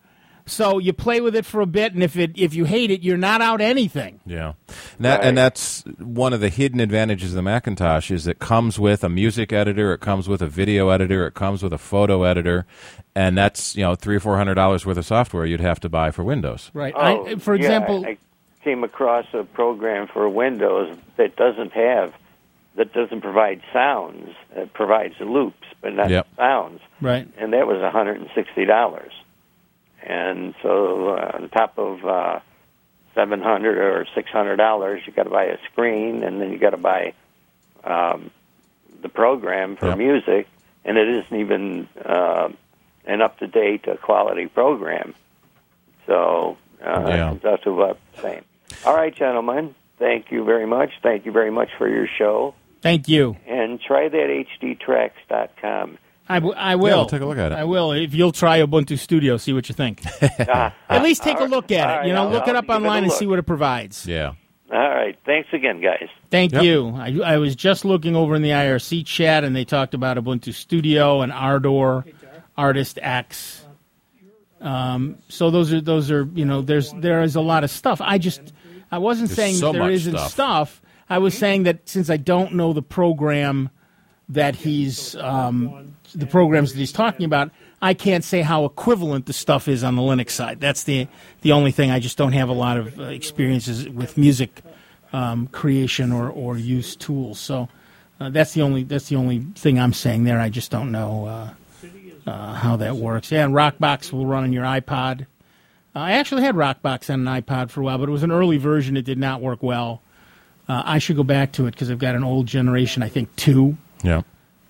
So you play with it for a bit, and if it if you hate it, you're not out anything. Yeah, and, that, Right. and that's one of the hidden advantages of the Macintosh is it comes with a music editor, it comes with a video editor, it comes with a photo editor, and that's you know three or four hundred dollars worth of software you'd have to buy for Windows. Right. Oh, I, for yeah, example, I came across a program for Windows that doesn't have, that doesn't provide sounds. It provides loops, but not Yep. sounds. right. And that was one hundred sixty dollars. And so uh, on top of uh, seven hundred dollars or six hundred dollars, you got to buy a screen, and then you got to buy um, the program for Yep. music, and it isn't even uh, an up-to-date uh, quality program. So uh, Yeah. it comes out to about the same. All right, gentlemen, thank you very much. Thank you very much for your show. Thank you. And try that H D tracks dot com. I, w- I will. Yeah, we'll take a look at it. I will. If you'll try Ubuntu Studio, see what you think. At least take a look at it. All You know, right, look I'll- it up I'll give it a online and look. see what it provides. Yeah. All right. Thanks again, guys. Thank Yep. you. I, I was just looking over in the I R C chat, and they talked about Ubuntu Studio and Ardor, Artist X. Um, so those are those are you know there's there is a lot of stuff. I just I wasn't There's saying so that there much isn't stuff. stuff. I was saying that since I don't know the program that he's um, the programs that he's talking about, I can't say how equivalent the stuff is on the Linux side. That's the the only thing. I just don't have a lot of uh, experiences with music um, creation or, or use tools. So uh, that's the only that's the only thing I'm saying there. I just don't know uh, uh, how that works. Yeah, and Rockbox will run on your iPod. Uh, I actually had Rockbox on an iPod for a while, but it was an early version. It did not work well. Uh, I should go back to it because I've got an old generation, I think two, Yeah.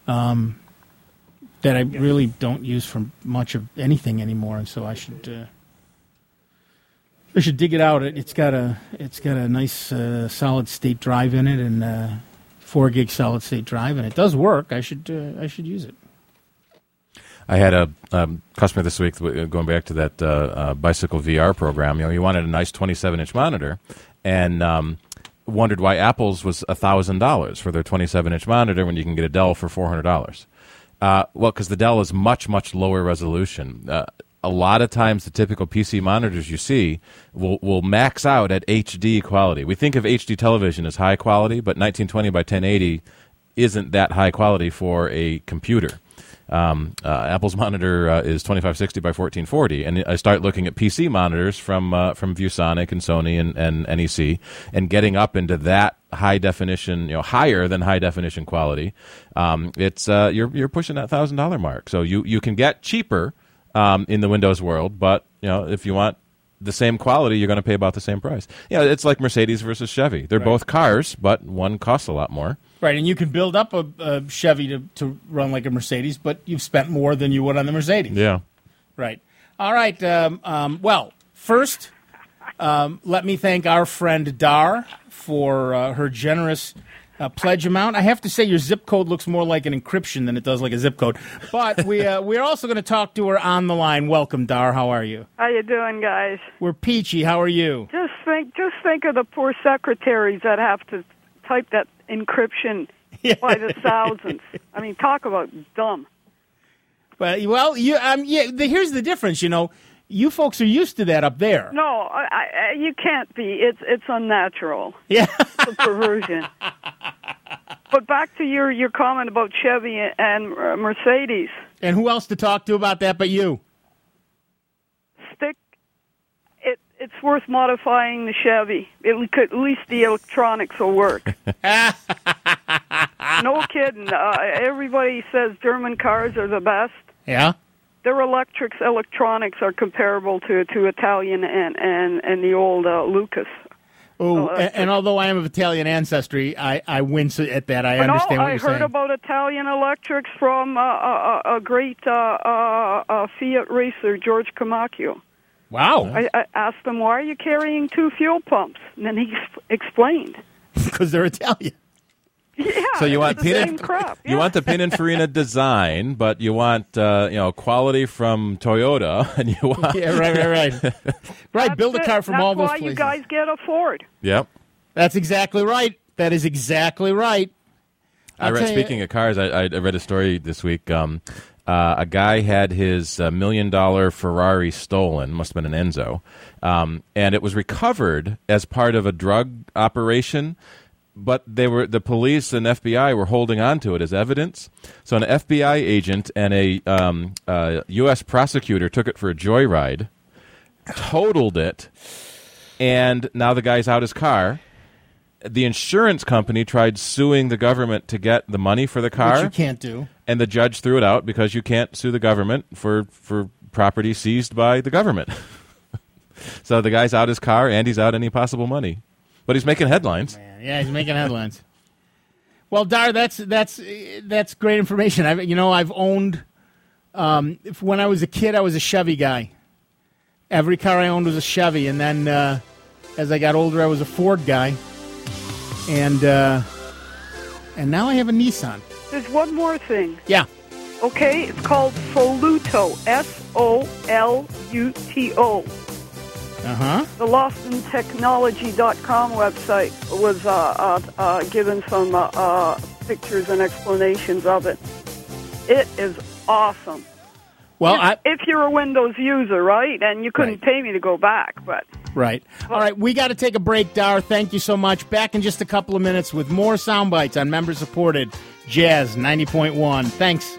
that I really don't use for much of anything anymore, and so I should uh, I should dig it out. It, it's got a it's got a nice uh, solid state drive in it, and uh, four gig solid state drive, and it does work. I should uh, I should use it. I had a um, customer this week, uh, going back to that uh, uh, bicycle V R program. You know, he wanted a nice twenty-seven inch monitor, and um, wondered why Apple's was a thousand dollars for their twenty-seven inch monitor when you can get a Dell for four hundred dollars. Uh, well, because the Dell is much much lower resolution. Uh, a lot of times, the typical P C monitors you see will will max out at H D quality. We think of H D television as high quality, but nineteen twenty by ten eighty isn't that high quality for a computer. Um, uh, Apple's monitor uh, is twenty-five sixty by fourteen forty, and I start looking at P C monitors from uh, from ViewSonic and Sony and, and N E C, and getting up into that high definition, you know, higher than high definition quality. Um, it's uh, you're you're pushing that thousand dollar mark. So you you can get cheaper um, in the Windows world, but you know if you want the same quality, you're going to pay about the same price. Yeah, it's like Mercedes versus Chevy. They're both cars, but one costs a lot more. Right, and you can build up a, a Chevy to, to run like a Mercedes, but you've spent more than you would on the Mercedes. Yeah. Right. All right. Um, um, well, first, um, let me thank our friend Dar for uh, her generous uh, pledge amount. I have to say your zip code looks more like an encryption than it does like a zip code. But we, uh, we're also going to talk to her on the line. Welcome, Dar. How are you? How you doing, guys? We're peachy. How are you? Just think, just think of the poor secretaries that have to type that encryption by the thousands. I mean, talk about dumb. Well, well, you, um, yeah. The, here's the difference. You know, you folks are used to that up there. No, I, I, you can't be. It's it's unnatural. Yeah, it's a perversion. But back to your, your comment about Chevy and uh, Mercedes. And who else to talk to about that but you? Stick. It it's worth modifying the Chevy. It could, at least the electronics will work. No kidding. Uh, everybody says German cars are the best. Yeah. Their electrics, electronics are comparable to to Italian and and, and the old uh, Lucas. Oh, uh, and, and although I am of Italian ancestry, I, I wince at that. I But understand no, what I you're heard saying. about Italian electrics from uh, a, a great uh, uh, uh, Fiat racer, George Camacchio. Wow. I, I asked him, why are you carrying two fuel pumps? And then he ex- explained. Because they're Italian. Yeah, So you want it's the Pinin- same crap. You want the Pininfarina design, but you want uh, you know quality from Toyota, and you want Yeah, right, right, right. Right, build a That's car it. from That's all those why places. you guys get a Ford. Yep. That's exactly right. That is exactly right. I read, speaking of cars, I, I read a story this week. Um, uh, a guy had his uh, million-dollar Ferrari stolen. Must have been an Enzo. Um, and it was recovered as part of a drug operation. But they were the police and F B I were holding on to it as evidence. So an F B I agent and a um, uh, U S prosecutor took it for a joyride, totaled it, and now the guy's out his car. The insurance company tried suing the government to get the money for the car. Which you can't do. And the judge threw it out because you can't sue the government for, for property seized by the government. So the guy's out his car and he's out any possible money. But he's making headlines. Man. Yeah, he's making headlines. Well, Dar, that's that's that's great information. I, you know, I've owned. Um, if, when I was a kid, I was a Chevy guy. Every car I owned was a Chevy, and then uh, as I got older, I was a Ford guy, and uh, and now I have a Nissan. There's one more thing. Yeah. Okay, it's called Soluto. S O L U T O. Uh-huh. The Lofton Technology dot com website was uh, uh, uh, given some uh, uh, pictures and explanations of it. It is awesome. Well, if, I, if you're a Windows user, right? And you couldn't right. pay me to go back, but... Right. All right, we got to take a break, Dar. Thank you so much. Back in just a couple of minutes with more sound bites on member-supported Jazz ninety point one. Thanks.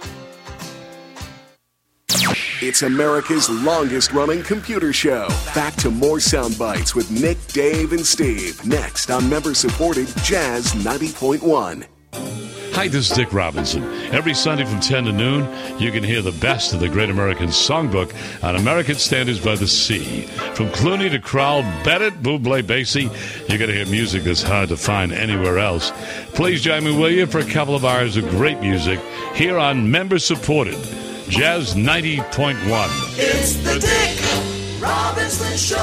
It's America's longest-running computer show. Back to more sound bites with Nick, Dave, and Steve. Next on member-supported Jazz ninety point one. Hi, this is Dick Robinson. Every Sunday from ten to noon, you can hear the best of the Great American Songbook on American Standards by the Sea. From Clooney to Crowell, Bennett, Bublé, Basie, you're going to hear music that's hard to find anywhere else. Please join me, will you, for a couple of hours of great music here on member-supported Jazz ninety point one. It's the Dick Robinson Show.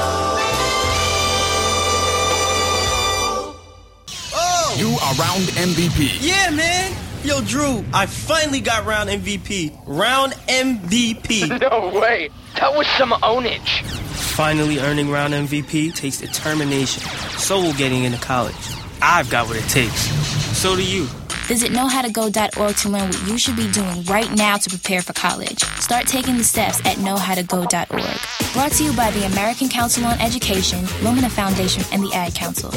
Oh! You are round M V P. Yeah, man. Yo, Drew, I finally got round M V P. Round M V P. No way. That was some ownage. Finally earning round M V P takes determination. So will getting into college. I've got what it takes. So do you. Visit know how to go dot org to learn what you should be doing right now to prepare for college. Start taking the steps at know how to go dot org. Brought to you by the American Council on Education, Lumina Foundation, and the Ad Council.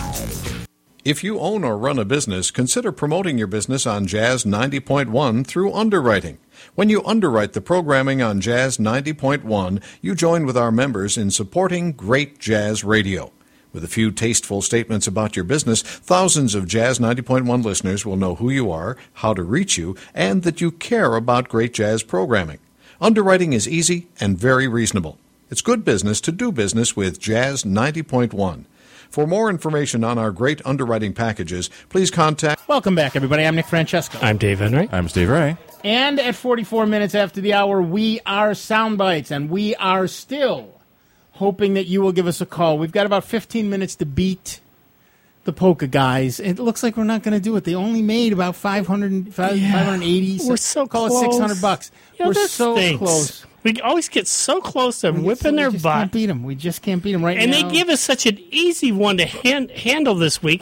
If you own or run a business, consider promoting your business on Jazz ninety point one through underwriting. When you underwrite the programming on Jazz ninety point one, you join with our members in supporting great jazz radio. With a few tasteful statements about your business, thousands of Jazz ninety point one listeners will know who you are, how to reach you, and that you care about great jazz programming. Underwriting is easy and very reasonable. It's good business to do business with Jazz ninety point one. For more information on our great underwriting packages, please contact... Welcome back, everybody. I'm Nick Francesco. I'm Dave Enright. I'm Steve Ray. And at forty-four minutes after the hour, we are Soundbites, and we are still hoping that you will give us a call. We've got about fifteen minutes to beat the Polka guys. It looks like we're not going to do it. They only made about five hundred, five, yeah. five hundred eighty. We're so call close. it six hundred bucks. You know, we're that so stinks. close. We always get so close to we whipping so, their we just butt. Can't beat them. We just can't beat them right and now. And they give us such an easy one to hand, handle this week.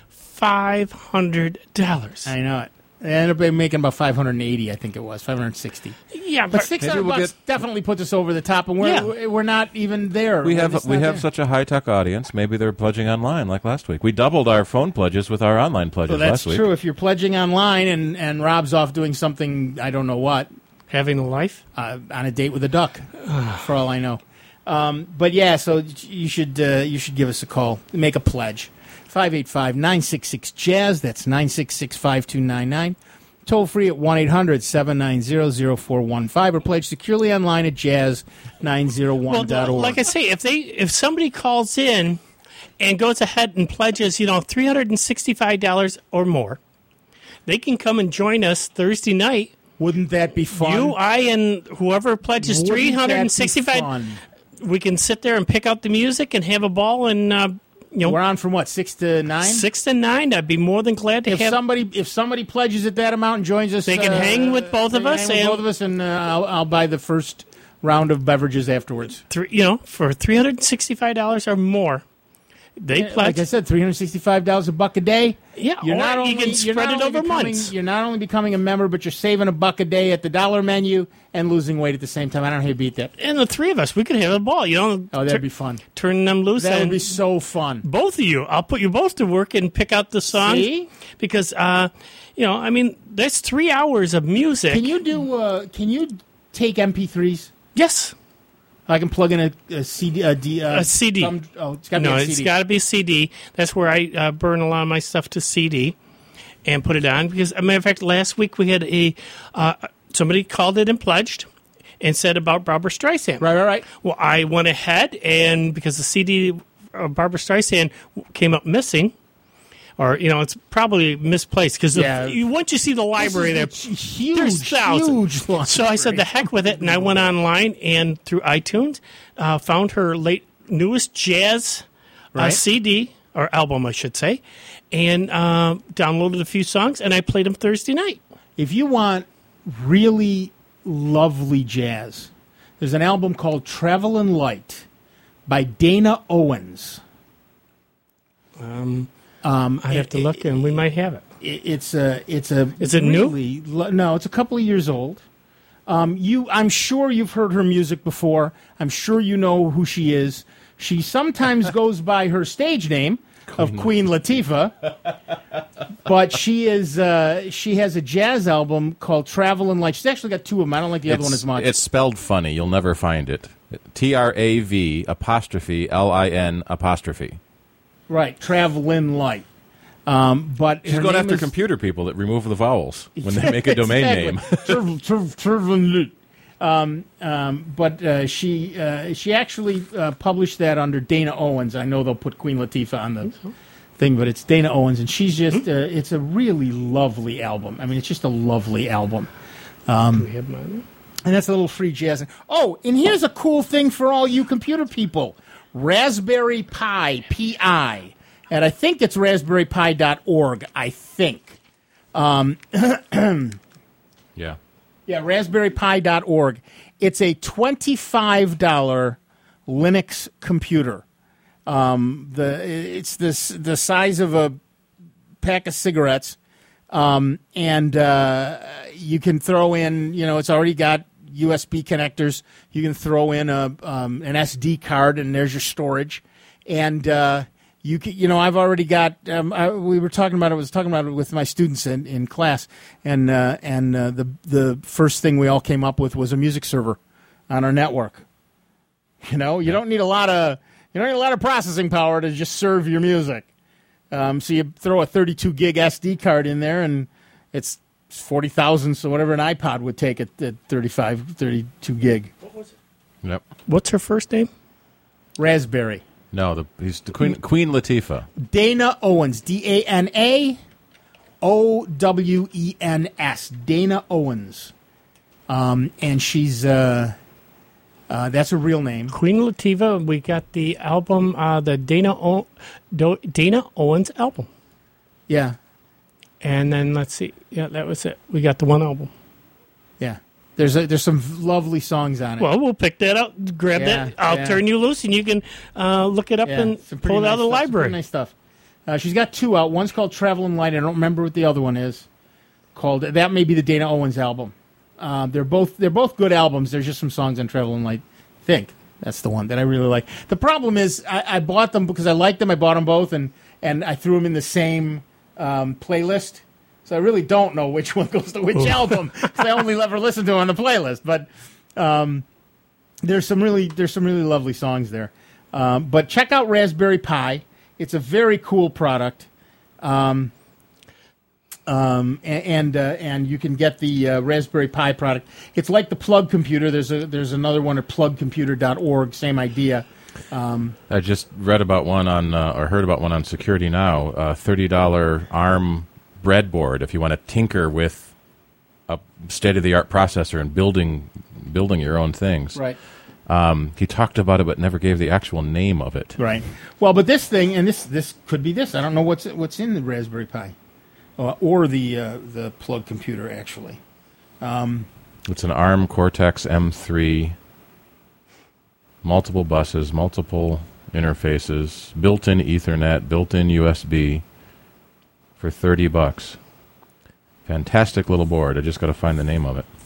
five hundred dollars. I know it. They ended up making about five hundred eighty, I think it was, five hundred sixty. Yeah, but but six hundred we'll bucks get... definitely puts us over the top, and we're yeah. we're not even there. We we're have we have there. such a high tech audience. Maybe they're pledging online like last week. We doubled our phone pledges with our online pledges well, that's last week. true. If you're pledging online and and Rob's off doing something, I don't know what, having a life uh, on a date with a duck, for all I know. Um, but yeah, so you should uh, you should give us a call, make a pledge. five eight five, nine six six, jazz. That's nine six six, five two nine nine. Toll free at one eight hundred, seven nine zero, zero four one five or pledge securely online at jazz nine oh one dot org. Well, like I say, if they if somebody calls in and goes ahead and pledges, you know, three hundred sixty-five dollars or more, they can come and join us Thursday night. Wouldn't that be fun? You, I, and whoever pledges three hundred sixty-five dollars. We can sit there and pick out the music and have a ball and. Uh, You know, we're on from what, six to nine? Six to nine. I'd be more than glad to if have somebody. If somebody pledges at that amount and joins us, they can uh, hang with both of us. Hang with and both of us, and uh, I'll, I'll buy the first round of beverages afterwards. Three, you know, for three hundred sixty-five dollars or more, They Yeah, pledge. like I said, three hundred sixty-five dollars a buck a day. Yeah, you're or not you only, can you're spread not it only over becoming- months. You're not only becoming a member, but you're saving a buck a day at the dollar menu and losing weight at the same time. I don't know how you beat that. And the three of us, we could have a ball. You know, Oh, that'd be fun. Turning them loose. That would and be so fun. Both of you, I'll put you both to work and pick out the songs. See? Because, uh, you know, I mean, that's three hours of music. Can you do? Uh, can you take M P threes? Yes. I can plug in a, a C D. A, D, uh, a C D. Thumb, oh, it's got to no, be a C D. it's got to be C D. That's where I uh, burn a lot of my stuff to C D and put it on. Because, as a matter of fact, last week we had a uh, somebody called it and pledged and said about Barbara Streisand. Right, right, right. Well, I went ahead and because the C D of Barbara Streisand came up missing. Or, you know, it's probably misplaced because Yeah. you, once you see the library there, huge, there's thousands. huge library. So I said, the heck with it, and I went online and through iTunes, uh, found her late newest jazz uh, Right. C D, or album, I should say, and uh, downloaded a few songs, and I played them Thursday night. If you want really lovely jazz, there's an album called Travelin' Light by Dana Owens. Um, Um, I have to look, and we might have it. It, it's a, it's a. Is it new? really, lo- No, it's a couple of years old. Um, you, I'm sure you've heard her music before. I'm sure you know who she is. She sometimes goes by her stage name of Queen Latifah, but she is. Uh, she has a jazz album called Travelin' Light. She's actually got two of them. I don't like the other one It's- as much. It's spelled funny. You'll never find it. T R A V apostrophe L I N apostrophe. Right, Travelin' Light. Um, but She's her going name after is- computer people that remove the vowels when they make a domain name. Travel- travel- Travelin' Light. Um, um, but uh, she uh, she actually uh, published that under Dana Owens. I know they'll put Queen Latifah on the thing, but it's Dana Owens, and she's just uh, it's a really lovely album. I mean, it's just a lovely album. Um, Do we have mine? And that's a little free jazz. Oh, and here's a cool thing for all you computer people. Raspberry Pi, P I. And I think it's raspberry pi dot org, I think. Um, Yeah. yeah, raspberry pi dot org. It's a twenty-five dollars Linux computer. Um, the It's this, the size of a pack of cigarettes. Um, and uh, you can throw in, you know, it's already got U S B connectors. You can throw in a um, an S D card, and there's your storage. And uh, you can, you know, I've already got. Um, I, we were talking about it. I was talking about it with my students in, in class, and uh, and uh, the the first thing we all came up with was a music server on our network. You know, you don't need a lot of you don't need a lot of processing power to just serve your music. Um, so you throw a thirty-two gig S D card in there, and it's forty thousand, so whatever an iPod would take at, at thirty-five, thirty-two gig. What was it? Yep. What's her first name? Raspberry. No, the, he's the Queen Queen Latifah. Dana Owens. D A N A O W E N S. Dana Owens. Um, and she's, uh, uh, that's a real name. Queen Latifah. We got the album, uh, the Dana o- Do- Dana Owens album. Yeah. And then let's see. Yeah, that was it. We got the one album. Yeah. There's a, there's some lovely songs on it. Well, we'll pick that up, grab Yeah, that. I'll yeah. turn you loose, and you can uh, look it up Yeah, and some pretty pull it out of the nice stuff, some library. pretty nice stuff. Uh, she's got two out. One's called Travelin' Light. I don't remember what the other one is called. That may be the Dana Owens album. Uh, they're both they're both good albums. There's just some songs on Travelin' Light. I think that's the one that I really like. The problem is I, I bought them because I liked them. I bought them both, and, and I threw them in the same um, playlist. So I really don't know which one goes to which Ooh. album because I only ever listen to them on the playlist. But um, there's some really there's some really lovely songs there. Um, but check out Raspberry Pi. It's a very cool product. Um, um, and and, uh, and you can get the uh, Raspberry Pi product. It's like the Plug computer. There's a there's another one at plug computer dot org. Same idea. Um, I just read about one on, uh, or heard about one on Security Now. Uh, thirty dollars ARM breadboard if you want to tinker with a state-of-the-art processor and building building your own things. Right. Um, he talked about it, but never gave the actual name of it. Right. Well, but this thing, and this this could be this. I don't know what's what's in the Raspberry Pi, uh, or the uh, the Plug computer actually. Um, It's an ARM Cortex M three, multiple buses, multiple interfaces, built-in Ethernet, built-in U S B for thirty bucks. Fantastic little board. I just got to find the name of it.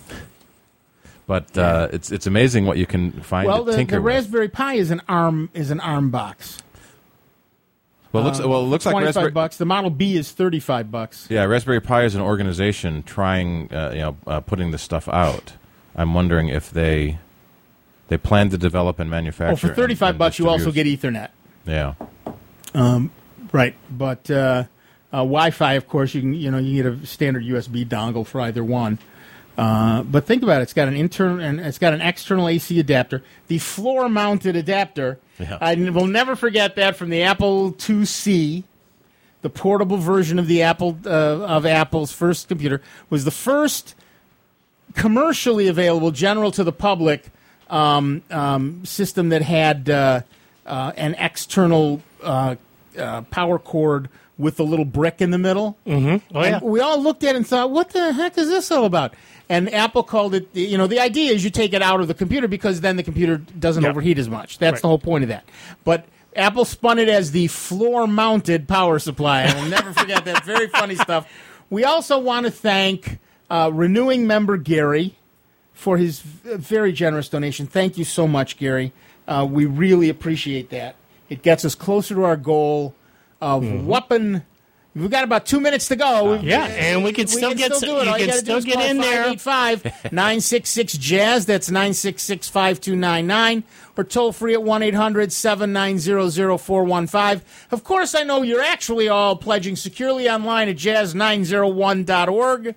But uh, it's it's amazing what you can find. Well, to the, tinker the with. Raspberry Pi is an ARM is an ARM box. Well, it looks Uh, well. It looks like twenty-five Raspberry. bucks. The Model B is thirty-five bucks. Yeah, Raspberry Pi is an organization trying, uh, you know, uh, putting this stuff out. I'm wondering if they they plan to develop and manufacture. Oh, for thirty-five and, and bucks, you also get distribute. Ethernet. Yeah. Um, right, but uh, uh, Wi-Fi, of course, you can you know you get a standard U S B dongle for either one. Uh, but think about it; it's got an internal and it's got an external A C adapter, the floor-mounted adapter. Yeah. I n- will never forget that from the Apple two C, the portable version of the Apple uh, of Apple's first computer was the first commercially available, general to the public um, um, system that had uh, uh, an external uh, uh, power cord with the little brick in the middle. Mm-hmm. Oh, yeah. And we all looked at it and thought, what the heck is this all about? And Apple called it, you know, the idea is you take it out of the computer because then the computer doesn't Yeah. overheat as much. That's Right. the whole point of that. But Apple spun it as the floor-mounted power supply. I will never forget that. Very funny stuff. We also want to thank uh, renewing member Gary for his v- very generous donation. Thank you so much, Gary. Uh, we really appreciate that. It gets us closer to our goal of Mm-hmm. whopping. We've got about two minutes to go. Yeah, and we can still get still do it. you All can gotta still do is get call in there. five eight five, nine six six, jazz. That's nine six six, five two nine nine. Or toll free at one eight hundred, seven nine zero, zero four one five. Of course, I know you're actually all pledging securely online at jazz nine oh one dot org.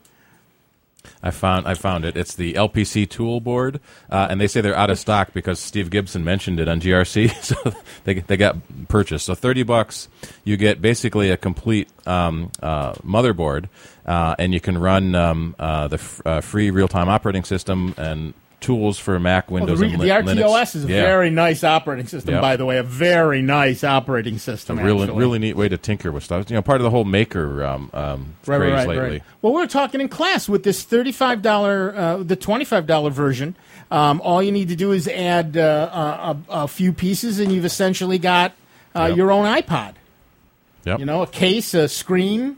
I found I found it. It's the L P C tool board, uh, and they say they're out of stock because Steve Gibson mentioned it on G R C, so they they got purchased. So thirty bucks, you get basically a complete um, uh, motherboard, uh, and you can run um, uh, the f- uh, free real time operating system and tools for Mac, Windows, Well, the, and re- Li- the R T O S Linux. is a Yeah. very nice operating system, Yep. by the way. A very nice operating It's system. a really actually. really neat way to tinker with stuff. You know, part of the whole maker um, um, Right, craze right, right, lately. right. Well, we were talking in class with this thirty-five dollars, uh, the twenty-five dollars version. Um, all you need to do is add uh, a, a few pieces, and you've essentially got uh, Yep. your own iPod. Yep. You know, a case, a screen.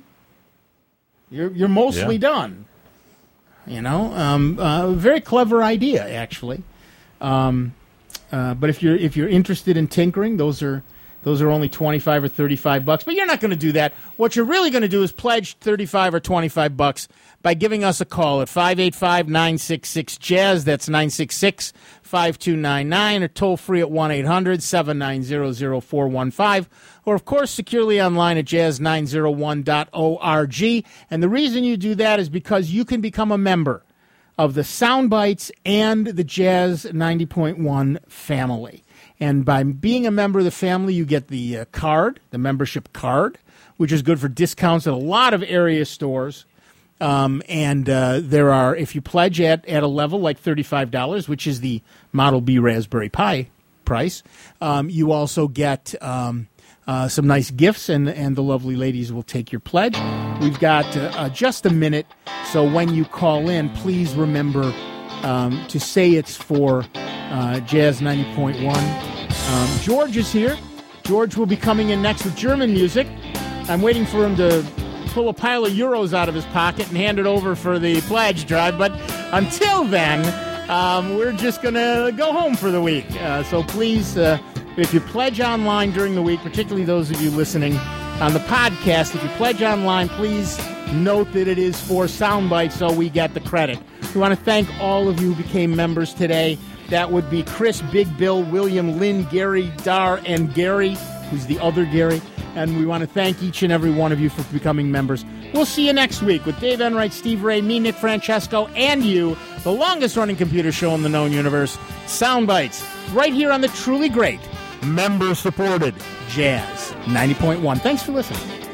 You're you're mostly Yeah. done. You know, um, uh, very clever idea, actually. Um, uh, but if you're if you're interested in tinkering, those are those are only twenty-five or thirty-five bucks. But you're not going to do that. What you're really going to do is pledge thirty-five or twenty-five bucks by giving us a call at five eight five, nine six six, jazz. That's nine six six, five two nine nine, or toll free at one eight hundred, seven nine zero, zero four one five, or of course securely online at jazz nine oh one dot org. And the reason you do that is because you can become a member of the Soundbites and the Jazz ninety point one family. And by being a member of the family, you get the uh, card, the membership card, which is good for discounts at a lot of area stores. Um, and uh, there are, if you pledge at, at a level like thirty-five dollars, which is the Model B Raspberry Pi price, um, you also get um, uh, some nice gifts, and, and the lovely ladies will take your pledge. We've got uh, uh, just a minute, so when you call in, please remember um, to say it's for uh, Jazz ninety point one. Um, George is here. George will be coming in next with German music. I'm waiting for him to pull a pile of euros out of his pocket and hand it over for the pledge drive. But until then, um, we're just going to go home for the week. Uh, so please, uh, if you pledge online during the week, particularly those of you listening on the podcast, if you pledge online, please note that it is for Soundbite so we get the credit. We want to thank all of you who became members today. That would be Chris, Big Bill, William, Lynn, Gary, Dar, and Gary, who's the other Gary. And we want to thank each and every one of you for becoming members. We'll see you next week with Dave Enright, Steve Ray, me, Nick Francesco, and you, the longest-running computer show in the known universe, Soundbites, right here on the truly great, member-supported Jazz ninety point one. Thanks for listening.